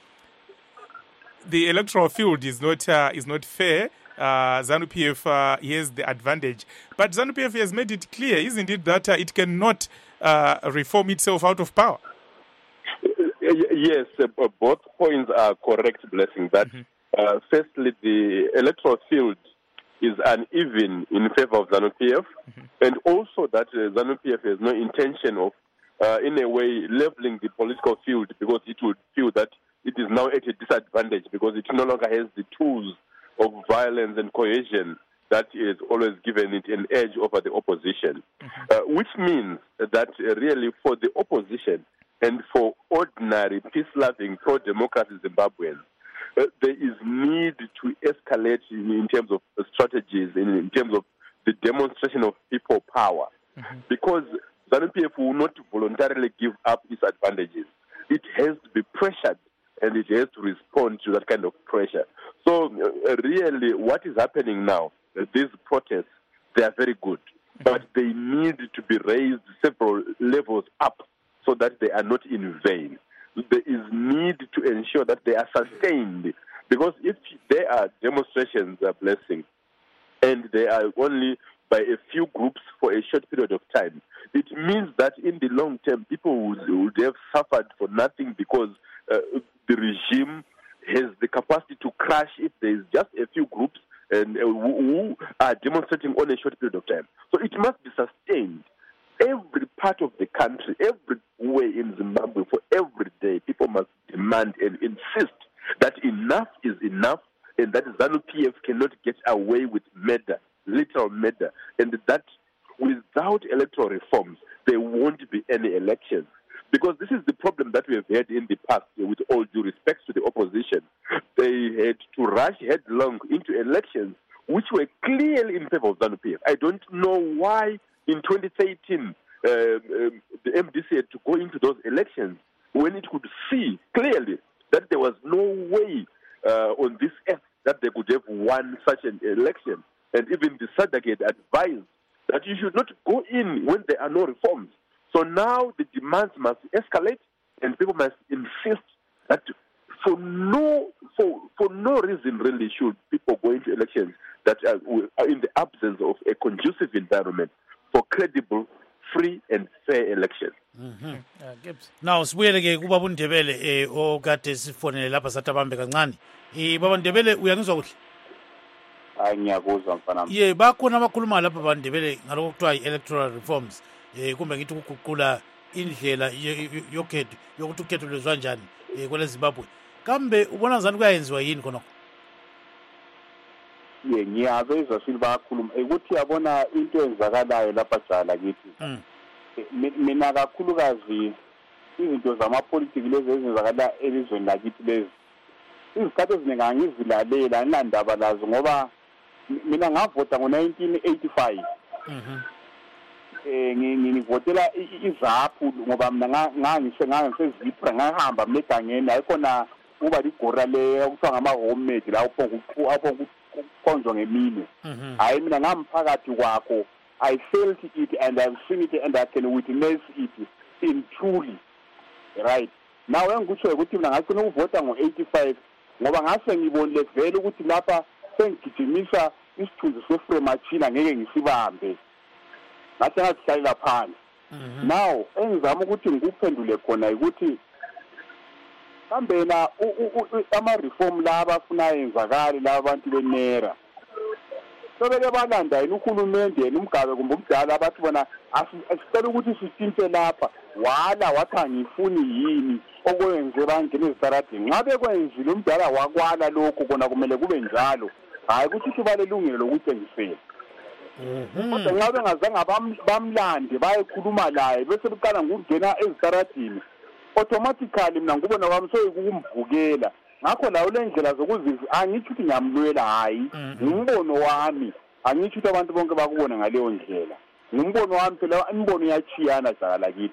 the electoral field is not uh, is not fair. Uh, ZANU P F uh, has the advantage, but ZANU P F has made it clear, isn't it, that uh, it cannot uh, reform itself out of power? Yes, uh, both points are correct. Blessing that. Mm-hmm. Uh, firstly, the electoral field is uneven in favor of ZANU P F, mm-hmm. and also that uh, ZANU P F has no intention of, uh, in a way, leveling the political field, because it would feel that it is now at a disadvantage because it no longer has the tools of violence and coercion that is always given it an edge over the opposition, mm-hmm. uh, which means that uh, really for the opposition and for ordinary peace-loving pro-democracy Zimbabweans, Uh, there is need to escalate in, in terms of uh, strategies, in, in terms of the demonstration of people power, mm-hmm. because ZANU P F will not voluntarily give up its advantages. It has to be pressured, and it has to respond to that kind of pressure. So uh, really what is happening now, uh, these protests, they are very good, mm-hmm. but they need to be raised several levels up so that they are not in vain. There is need to ensure that they are sustained, because if there are demonstrations, a blessing, and they are only by a few groups for a short period of time, it means that in the long term, people would, would have suffered for nothing, because uh, the regime has the capacity to crash if there is just a few groups and uh, who, who are demonstrating on a short period of time. So it must be sustained. Every part of the country, every way in Zimbabwe for every day. People must demand and insist that enough is enough and that ZANU-P F cannot get away with murder, literal murder, and that without electoral reforms, there won't be any elections. Because this is the problem that we have had in the past, with all due respect to the opposition. They had to rush headlong into elections which were clearly in favor of ZANU-P F. I don't know why in twenty thirteen uh, um, the M D C had to go into those elections when it could see clearly that there was no way uh, on this earth that they could have won such an election. And even the SADC had advised that you should not go in when there are no reforms. So now the demands must escalate, and people must insist that for no for for no reason really should people go into elections that are, are in the absence of a conducive environment for credible, free and fair elections. Mhm. Now sibuyele ke kuba uNdebele eh okade sifonele lapha sathi abambe kancane. Eh baba Ndebele uyangizwa kuhle? Hayi ngiyakuzwa mfana. Ye bakhona abakhuluma lapha baNdebele ngalokho kuthiwa i-electoral reforms. Eh kumbe ngithi ukuguqula indlela yokhetho yokuthi ukhetho lwezwa kanjani eh kwele Zimbabwe. Kambe ubona ngani kuyayenziwa yini khona? Ye ngiyabezwa silibakhuluma ukuthi yabona into enzakalayo lapha jala kithi. Mm. Mina kakhulukazi izinto zamapolitiki lezi ezenzakala elizweni lakithi lezi. Izikhathi eziningi angizilalela angilandaba lazo ngoba mina ngavota ngo nineteen eighty-five. Mhm. Eh ngivotela iZAPU ngoba mina ngangise ngangisezipra ngahamba mlegangeni ayikhona kuba ligora le okuthiwa ngama homemade la upho upho konzwa ngemini. Hayi mina ngamphakathi kwakho. I felt it and I've seen it and I can witness it in truly. Right. Now engikutsho ukuthi mina ngacina ukuvota ngo eighty-five ngoba ngase ngibonile vele ukuthi lapha sengigijimisa isithunzi sefremachina ngeke ngisibambe. Ngathi ngathayila phansi. Now engizama ukuthi ngikuphendule khona ukuthi kambe na ama reform la abafuna yenzakala la abantu benera. Sobeke balanda yini uhulumende yena umgabe kumbe umdala abathi bona asicela ukuthi sisinthe lapha wala wathi angifuni yini okwenze bangene ezitaradini ngabe kwenzile umdala wakwala lokho kona kumele kube njalo hayi ukuthi balelungelo lokuthengisela. Kodwa ngabe ngazange bamlande bayekhuluma laye bese beqala ngokungena ezitaradini automatically mina ngubona kwami soyikumvukela ngakho lawo lendlela zokuzizi angithi ukuthi ngiyamlwela hayi ngumbono wami angithi ukuthi abantu bonke bakubona ngaleyo ndlela ngumbono wami phela imbono iyachiyana jala kithi.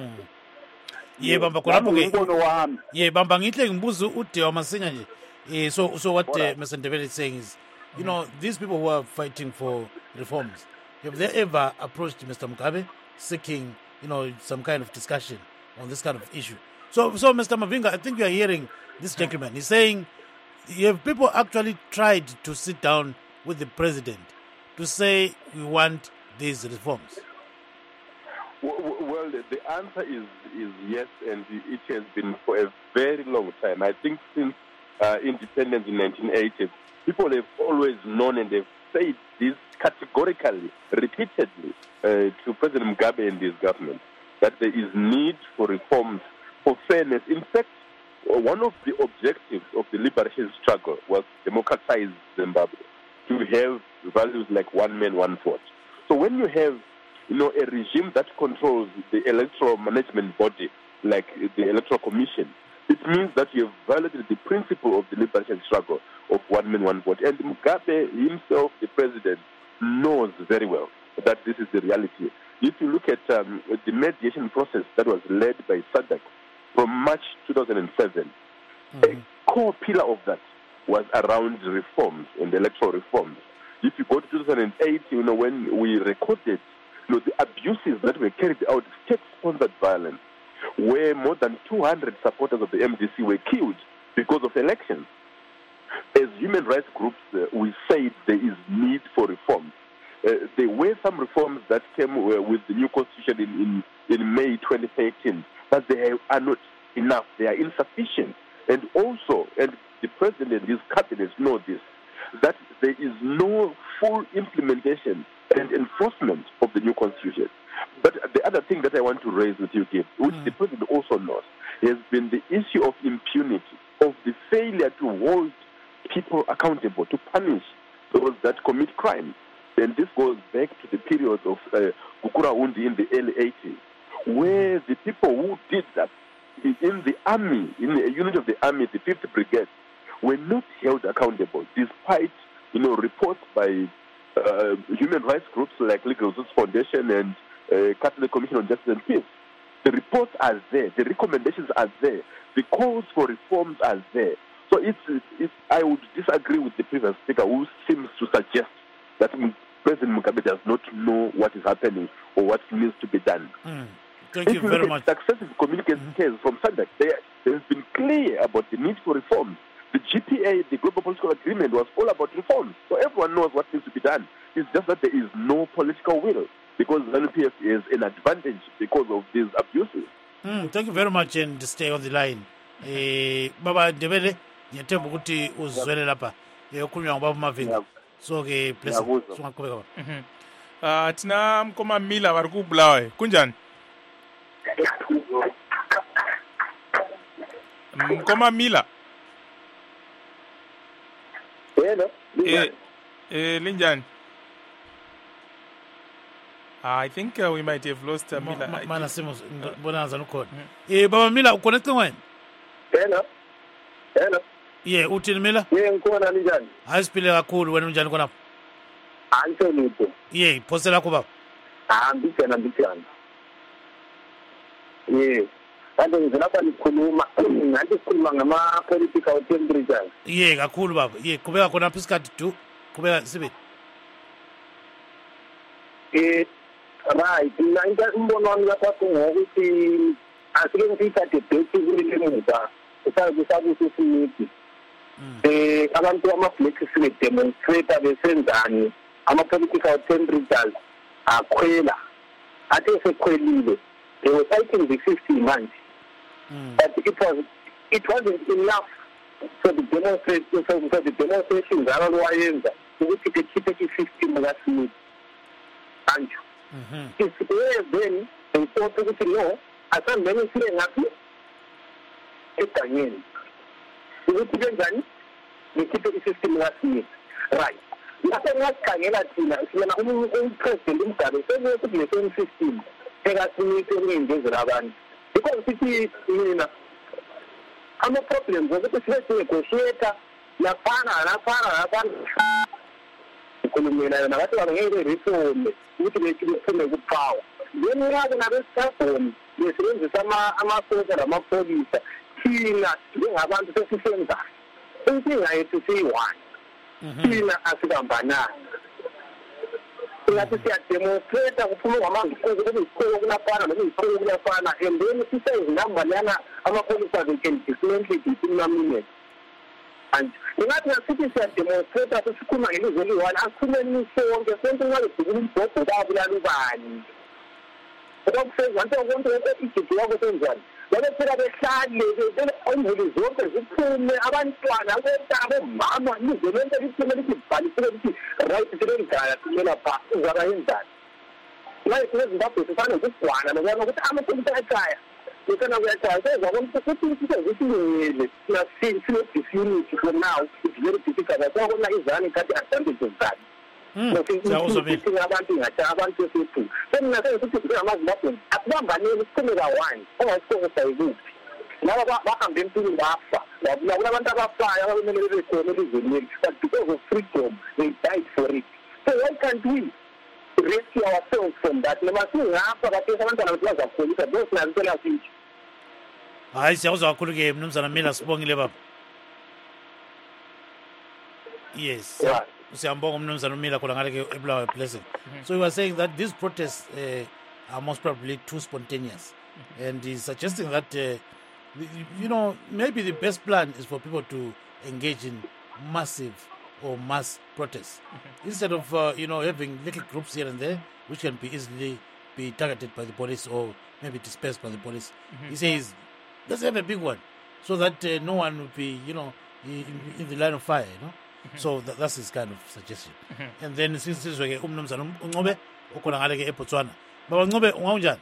Ye bamba khonapho ke ngumbono wami ye bamba ngihle ngibuza uDewa Masinya nje eh so so what uh, Mister Ndebele is saying is you know these people who are fighting for reforms, have they ever approached Mister Mugabe seeking you know some kind of discussion on this kind of issue? So so Mister Mavinga, I think you are hearing this gentleman. He's saying, have people actually tried to sit down with the president to say we want these reforms? Well, the answer is, is yes, and it has been for a very long time. I think since uh, independence in nineteen eighty, people have always known and they've said this categorically, repeatedly, uh, to President Mugabe and his government, that there is need for reforms, for fairness. In fact, one of the objectives of the liberation struggle was democratize Zimbabwe, to have values like one man, one vote. So when you have, you know, a regime that controls the electoral management body, like the Electoral Commission, it means that you have violated the principle of the liberation struggle of one man, one vote. And Mugabe himself, the president, knows very well that this is the reality. If you look at um, the mediation process that was led by SADC from March two thousand seven, mm-hmm. a core pillar of that was around reforms and electoral reforms. If you go to two thousand eight, you know, when we recorded, you know, the abuses that were carried out, state-sponsored violence, where more than two hundred supporters of the M D C were killed because of elections. As human rights groups, uh, we said there is need for reforms. Uh, there were some reforms that came uh, with the new constitution in, in, in May twenty thirteen, but they are not enough. They are insufficient. And also, and the president and his cabinet know this, that there is no full implementation and enforcement of the new constitution. But the other thing that I want to raise with you, Gabe, which mm. the president also knows, has been the issue of impunity, of the failure to hold people accountable, to punish those that commit crime. And this goes back to the period of uh, Gukurahundi in the early eighties, where the people who did that in the army, in a unit of the army, the fifth Brigade, were not held accountable, despite, you know, reports by uh, human rights groups like Legal Justice Foundation and uh, Catholic Commission on Justice and Peace. The reports are there, the recommendations are there, the calls for reforms are there. So it's, it's, I would disagree with the previous speaker who seems to suggest that President Mugabe does not know what is happening or what needs to be done. Mm. Thank if you very much. Successive communication mm-hmm. cases from SADC, there has been clear about the need for reforms. The G P A, the Global Political Agreement, was all about reforms. So everyone knows what needs to be done. It's just that there is no political will, because the N P F is an advantage because of these abuses. Mm, thank you very much, and stay on the line. Eh, Baba Ndebele, ngiyathemba ukuthi uzwele lapha yokhulunywa ngobaba Mavini. So ke please sungaqhubeka. Mhm. Ah tina mkoma Mila vari kubulawayo. Kunjani? Mkoma Mila. Hello. Eh eh linjani? I think uh, we might have lost uh, Mila. Ma, mana simo bonanza nukhona. Eh Baba Mila uconnect ngwena? Hello. Hello. Yeah, uthini Mila? Yeah, ngikhona njani? Hayi siphile kakhulu, wena unjani khona? Anto nito. Yeah, phose lakho baba. Ah, mbitsana mbitsana. Yeah. Kanti ngizolapha nikhuluma, ngathi sikhuluma ngama political temperatures. Yeah, kakhulu baba. Yeah, kubeka khona apha isikhathi tu. Kubeka sibe. Eh, right. Mina ngiyabona wami lapha kungokuthi asike ngithathe date kulimuka. Usazi sakuthi sinithi. Eh, abantu ama-black sile demonstrator besenzani ama-political temperatures akhwela athe sekhwelile they were fighting the fifty months mm. but it was it wasn't enough for the demonstration for, for the demonstration zalo lwayenza ukuthi kekhiphe ki-fifty mukaSmith anjo it's where then they thought ukuthi no asambeni sile ngaphi egangeni ukuthi benzani ngikhiphe i-fifty mukaSmith right lapho ngasikhangela thina siyena umpresident uMgabe sekuthi le fifteen ekaSmith okungenzela abantu because sithi mina ama-problems ukuthi sibe-negotiator lafana lafana lafana ukhulumela yona bathi babengeke reform ukuthi bephume kupower then ngake nabesisabhoni besebenzisa amasoja lamapholisa thina njengabantu sesisenzana inkinga yethu siyi-one thina asikambanani singathi siyademonstrata kuphume ngamangikuku kube yisikolo kulafana noma yisikolo kulafana and then sisezinambanyana amapholisa they can differently discriminate and ingathi ngasithi siyademonstrata sesikhuluma ngelizwe eliyi-one asikhulumeni sonke sonke ngabe dukula umbhobho babulala ubani okokusenza nto konke i-Egypt yakho senzani babephela behlale imvuli zonke ziphume abantwana abomama ilizwe lonke liphume lithi bhalisile lithi right silengala simela pha uzakayenzani like ezimbabwe sifane ukugwana nokubona ukuthi amapolisa ekhaya ukana kuyachaya sezwa ukuthi futhi sisezisingele sine-disunity for now it's very difficult asakona izani kathi advantage zani nokuthi abantu ingathi abantu esethu semina sekuthi ngamazimbabwe akubambaneni siphume ka-one ongasikhokosa yikuphi laba bahambe empilweni bafa kulabantu abafayo ababemele bebekhona elizweni leli but because of freedom they died for it so why can't we rescue ourselves from that noma singapha kathesa abantwana bethu bazakholisa bo sinazisela sithi hayi siyakuzwa kakhulu-ke mnumzana Mila sibongile baba yes yeah. Siyambonga mnumzana Mila khona ngale ke eBulawayo Blessing. So he was saying that these protests uh, are most probably too spontaneous, mm-hmm. and he's suggesting that uh, you know maybe the best plan is for people to engage in massive or mass protests mm-hmm. instead of uh, you know having little groups here and there which can be easily be targeted by the police or maybe dispersed by the police. Mm-hmm. He says let's have a big one so that uh, no one will be you know in, in the line of fire, you know. Mm-hmm. So that, that's his kind of suggestion. Mm-hmm. And then since this way umnumzana uNcobe ukhona ngale ke eBotswana Baba Ncube ungaunjani?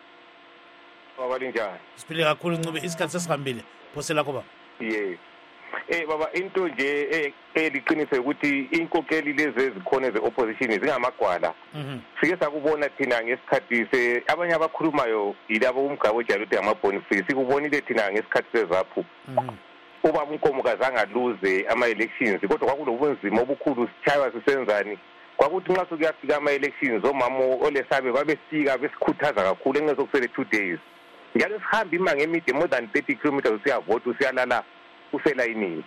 Baba linjani? Siphile kakhulu Ncube, isikhathi sesihambile. Phose lakho baba. Yes. Eh baba into nje eh eliqinise ukuthi inkokeli lezi ezikhona ze-opposition zingamagwala. Mhm. Sike sakubona thina ngesikhathi se abanye abakhulumayo yilabo umgabo ojalo ukuthi ama-Boniface sikubonile thina ngesikhathi sezaphu. Mhm. Ubaba uNkomokazi angaluze ama-elections kodwa kwakulobunzima obukhulu sitshaywa sisenzani. Kwakuthi nxa sokuyafika ama-elections omama olesabe babesika besikhuthaza kakhulu engezokusele two days. Njalo sihamba imanga emide more than thirty kilometers usiyavota usiyalala uselayinini.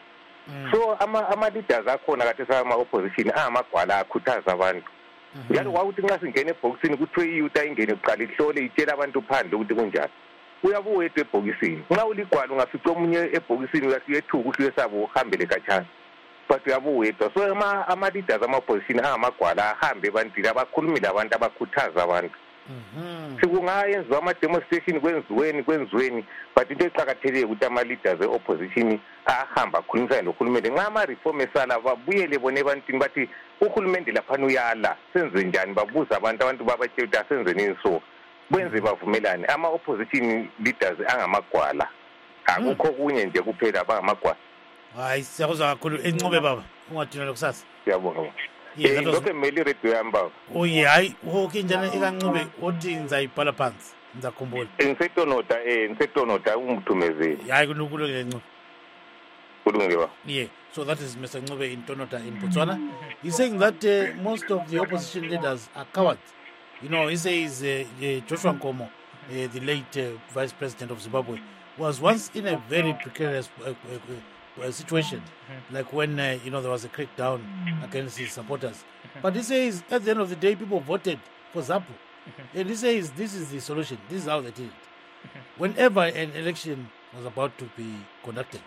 So ama ama leaders akhona kade sama opposition amagwala akhuthaza abantu. Njalo kwakuthi nxa singena ebhokisini kuthiwe iyuta ingene uqala ihlole itshela abantu phandle ukuthi kunjani. Uyabuya edwe ebhokisini. Nxa uligwala ungafica omunye ebhokisini uyasiyethuka uhlwe sabo uhambele kachana. But uyabuya edwa. So ama ama leaders ama opposition amagwala ahambe ebantwini abakhulumile abantu abakhuthaza abantu. Mhm. Sikungayenziwa ama-demonstration kwenziweni kwenziweni but into eqakathekile ukuthi ama-leaders e-opposition ahamba akhulumisane nohulumende nxa ama-reform esala babuyele bona ebantwini bathi uhulumende laphana uyala senze njani babuza abantu abantu babatshela ukuthi asenzeni so benze bavumelane ama-opposition leaders angamagwala akukho kunye nje kuphela bangamagwala. Hayi siyakuzwa kakhulu eNcube baba ungadinela kusasa. Siyabonga. Yes, Eh lokho emeli radio yamba. Oye hayi okay njana ekaNcube othi ngizayibhala phansi ngizakhumbula. Ngisetonota eh ngisetonota umthumezeli. Hayi kunukulo ke Ncube. Kulungile ba. Yeah, so that is Mister Ncube in Tonota in Botswana. He's saying that uh, most of the opposition leaders are cowards. You know, he says uh, uh, Joshua Nkomo, uh, the late uh, vice president of Zimbabwe, was once in a very precarious uh, uh, uh, situation, mm-hmm. like when, uh, you know, there was a crackdown mm-hmm. against his supporters. Mm-hmm. But he says at the end of the day, people voted for ZAPU. Mm-hmm. And he says this is the solution. This is how they did it. Mm-hmm. Whenever an election was about to be conducted,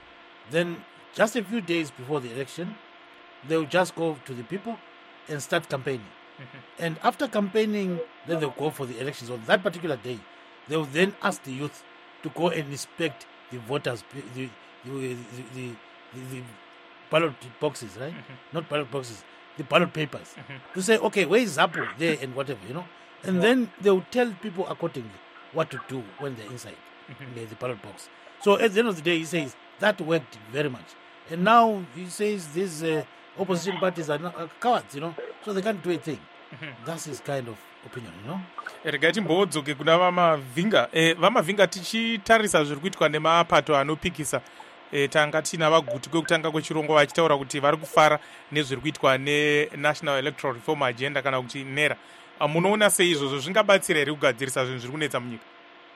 then just a few days before the election, they will just go to the people and start campaigning. Mm-hmm. And after campaigning, then they'll go for the elections. On that particular day, they will then ask the youth to go and inspect the voters, the the, the, the, the, the ballot boxes, right? Mm-hmm. Not ballot boxes, the ballot papers. Mm-hmm. To say, okay, where is ZAPU there and whatever, you know? And then they will tell people accordingly what to do when they're inside mm-hmm. the, the ballot box. So at the end of the day, he says that worked very much. And now he says these uh, opposition parties are, not, are cowards, you know, so they can't do a thing. Mm-hmm. That's his kind of opinion, you know. Regai timbodzoke kuna vamavhinga eh, vamavhinga tichitarisa zviri kuitwa nemapato anopikisa eh, tanga tina vaguti kwekutanga kwechirongo vachitaura kuti vari kufara nezviri kuitwa nenational electoral reform agenda kana kuti nera. Munoona sei izvozvo zvingabatsira here kugadzirisa zvinhu zviri kunetsa munyika?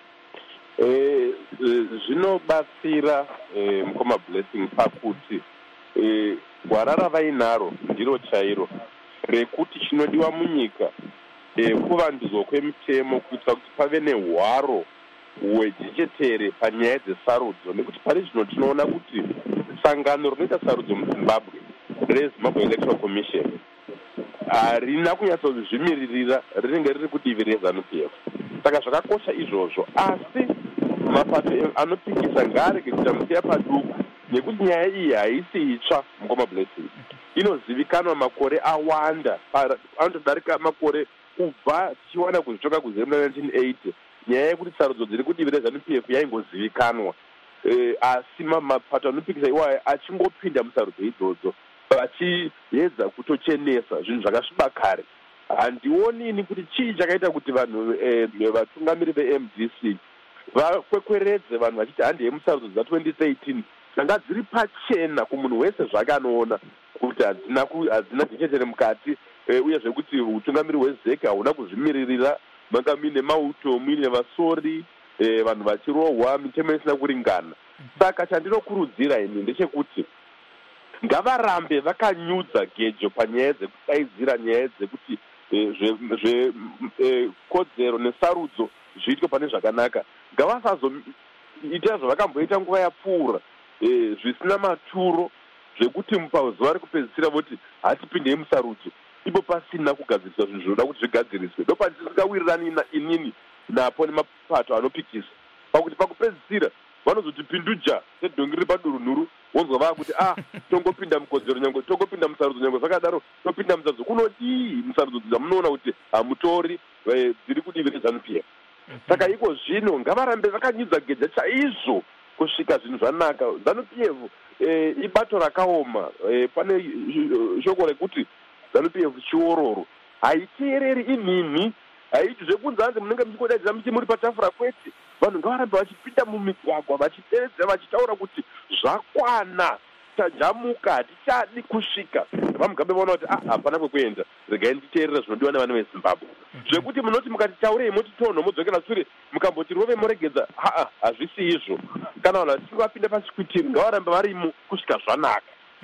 Eh, zvinobatsira eh, mukoma blessing pakuti eh, gwara ravainaro ndiro chairo rekuti chinodiwa munyika eh, kuvandudzwa kwemitemo kuitira kuti pave nehwaro hwejechetere panyaya dzesarudzo, nekuti pari zvino tinoona kuti sangano rinoita sarudzo muzimbabwe rezimbabwe electoral commission harina kunyatsozvimiririra, rinenge riri kudivi reZANU-P F. Saka zvakakosha izvozvo, asi mapato anopikisa ngaarege kuita musiya paduku, nekuti nyaya iyi haisi itsva mukoma blessing. Inozivikanwa makore awanda, anotodarika makore kubva tichiwana kuzvitoka kuzere nineteen eighty. Nyaya yekuti sarudzo dziri kudivi reZANU-P F yaingozivikanwa, e, asi mapato anopikisa iwayo achingopinda musarudzo idzodzo vachiyedza kutochenesa zvinhu zvakasviba kare. Handioni ini kuti chii chakaita kuti vanhu eh, vatungamiri ve-M D C vakwekweredze vanhu vachiti handei musarudzo dza twenty thirteen dzanga dziri pachena kumunhu wese zvake anoona kuti hadzina hadzina jechetere mukati, eh, uye zvekuti utungamiri hwezeka hauna kuzvimiririra, manga mine mauto muine vasori, eh, vanhu vachirohwa, mitemo isina kuringana. Saka chandinokurudzira ini ndechekuti ngavarambe vakanyudza gejo panyaya dzekudaidzira nyaya dzekuti zvekodzero nesarudzo zviitwe pane zvakanaka. Ngavasazoita zvavakamboita nguva yapfuura, zvisina maturo, zvekuti pazuva rekupedzisira voti hatipindei musarudzo, ipo pasina kugadziriswa zvinhu zvinoda kuti zvigadziriswe. Ndopatisingawirirani inini napo nemapato anopikisa, pakuti pakupedzisira vanozotipinduja sedhongi riri padurunhuru wonzwa vaakuti ah tongopinda mukodzero nyange tongopinda musarudzo nyange zvakadaro topinda musarudzo kunodii musarudzo dzamunoona kuti hamutori dziri kudivi reZANU P F. Saka iko zvino ngavarambe vakanyudza geja chaizvo kusvika zvinhu zvanaka. ZANU P F ibato rakaoma, pane shoko rekuti ZANU P F chiororo, haiteereri inhini, haiti zvekunzi hanzi munenge muchikodaidzira muchi muri patafura kwete. Vanhu ngavarambe vachipinda mumigwagwa vachiteedza vachitaura kuti zvakwana, tajamuka, hatichadi kusvika. Vamugabe vaona kuti ah hapana kwekuenda, regai nditeerera zvinodiwa nevana veZimbabwe. Zvekuti munoti mukati taurei motitonho modzokera sure mukamboti rove moregedza, haa hazvisi izvo. Kana vanhu vachinge vapinda pachikwitiri ngavarambe varimo kusvika zvanaka.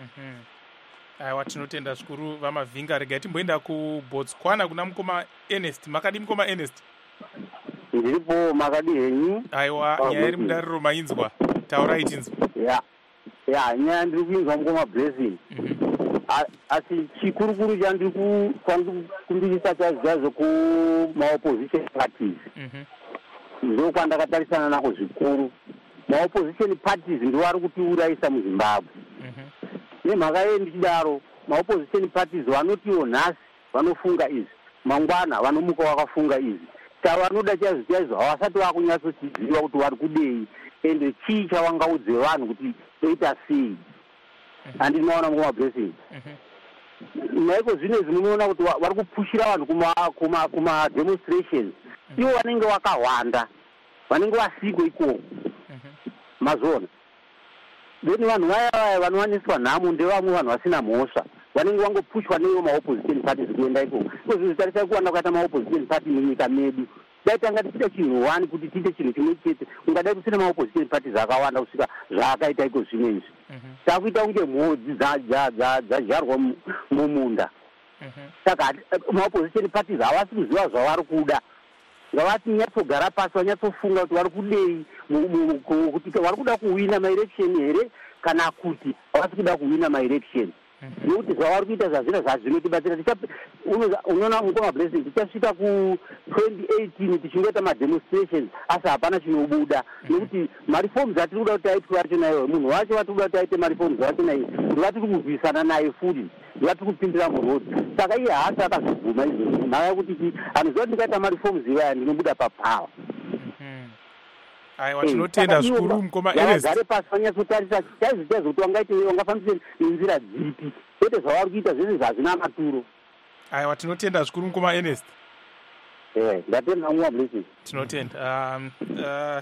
Aiwa, tinotenda zvikuru vaMavhinga. Regai timboenda kuBotswana kuna mukoma Ernest. Makadi mukoma Ernest? Ndiripo, makadi henyu? Aiwa, nyaya iri mudariro mainzwa. Taurai tinzwa. Ya, ya, nyaya ndiri kuinzwa mukoma Blessing. Asi chikurukuru chandiri kumbirisa chazivazo kumaopposition parties. Ndo kwandakatarisana nako zvikuru. Maopposition parties ndo ari kutiurayisa muZimbabwe. Nemhaka yei ndichidaro, maopposition parties vanotiwo nhasi vanofunga izvi, mangwana vanomuka vakafunga izvi. Saka vanoda chaizvo chaizvo havasati vakunyatsotiziva kuti vari kudei ende chii chavangaudze vanhu kuti toita sei. Handinoona mukoma Blessing. Naiko zvinezvi munoona kuti vari kupushira vanhu kuma demonstrations. Ivo vanenge vakawanda, vanenge vasikwe ikoko. Mazona. Then vanhu vaya vaya vanowaniswa nhamo ndevamwe vanhu vasina mhosva. Vanenge vangopushwa neivo maopposition parties kuenda ikoko. Iko zvinhu zvitarisa kuwanda kwaita maopposition party munyika medu. Dai tanga tichita chinhu wani kuti tiite chinhu chimwe chete, ungadai kusina maopposition parties akawanda kusvika zvaakaita iko zvino izvi. Takuita kunge mhodzi dzadyarwa mumunda. Saka maopposition parties havasi kuziva zvavari kuda. Ngavati nyatsogara pasi vanyatsofunga kuti vari kudei, kuti vari kuda kuwina maelection here kana kuti havasi kuda kuwina maelection. Nekuti zvavari kuita zvazvino zvazvinotibatsira. Unoona mukoma Blessing, tichasvika ku twenty eighteen tichingoita mademonstrations asi hapana chinobuda. Nekuti mariforms atiri kuda kuti aitwe acho naiwo, munhu wacho watiri kuda kuti aite mariforms wacho naiwo, ndivatiri kurwisana naye futi, ndivatiri kupindira murodhi. Saka iye haasi akazvibvuma izvozvo. Nhaka yekuti haniziva ndikaita mariforms ivaya ndinobuda papower. Aiwa, tinotenda zvikuru mukoma Ernest. Vagare pasi vanyatsotarisa chaizvo chaizvo kuti wangaite wangafambise nenzira dzipi, kwete zvavari kuita zvese hazvina maturo. Aiwa, tinotenda zvikuru mukoma Ernest. Eh, ndatenda mukoma Blessing. Tinotenda. Um, uh,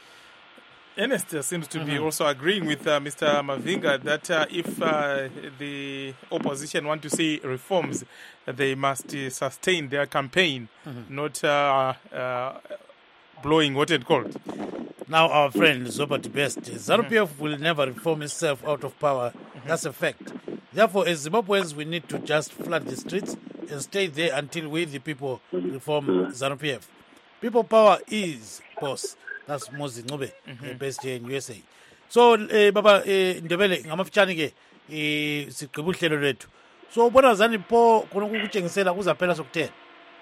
Ernest seems to be mm-hmm. also agreeing with uh, Mister Mavinga that uh, if uh, the opposition want to see reforms, they must uh, sustain their campaign, mm-hmm. not uh, uh, blowing what it called. Now, our friend Zobert Best, ZANU P F will never reform itself out of power. Mm-hmm. That's a fact. Therefore, as Zimbabweans, we need to just flood the streets and stay there until we, the people, reform ZANU P F. People power is boss. That's Mozi Ngube, mm-hmm. based here in U S A. So, eh, Baba eh, Ndebele, ngamafutshane ke eh sigqiba uhlelo lethu. So ubona zani pho khona ukukutshengisela kuzaphela sokuthela.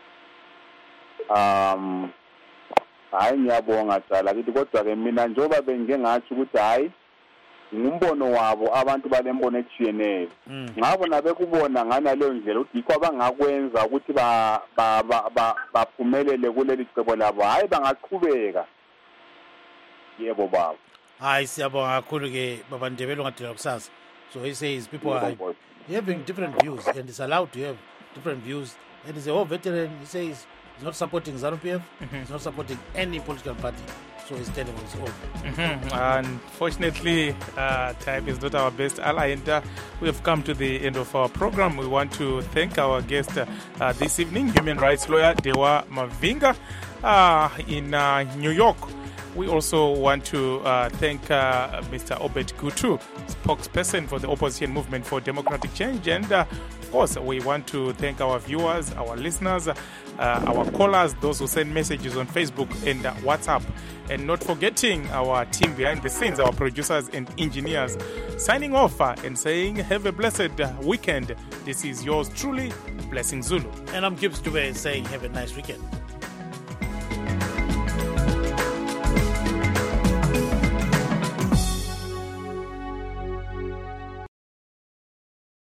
Um hayi ngiyabonga cala kithi kodwa ke mina njoba bengingathi ukuthi hayi ngumbono wabo abantu balembono etshiyeneyo. Ngabona bekubona ngana leyo ndlela ukuthi yikho abangakwenza ukuthi ba baphumelele kuleli cebo labo. Hayi bangaqhubeka. Yebo baba. Hayi siyabonga kakhulu ke baba Ndebele ngadila kusasa. So he says people are having different views and it's allowed to have different views. And he's a whole veteran. He says he's not supporting ZANU P F. Mm-hmm. He's not supporting any political party. So he's telling us all. Mm-hmm. Unfortunately, uh, time is not our best ally, and uh, we have come to the end of our program. We want to thank our guest uh, this evening, human rights lawyer Dewa Mavinga uh, in uh, New York. We also want to uh, thank uh, Mister Obed Gutu, spokesperson for the opposition movement for democratic change. And uh, of course, we want to thank our viewers, our listeners, uh, our callers, those who send messages on Facebook and uh, WhatsApp. And not forgetting our team behind the scenes, our producers and engineers. Signing off uh, and saying, have a blessed uh, weekend. This is yours truly, Blessing Zulu. And I'm Gibbs Dube saying, have a nice weekend.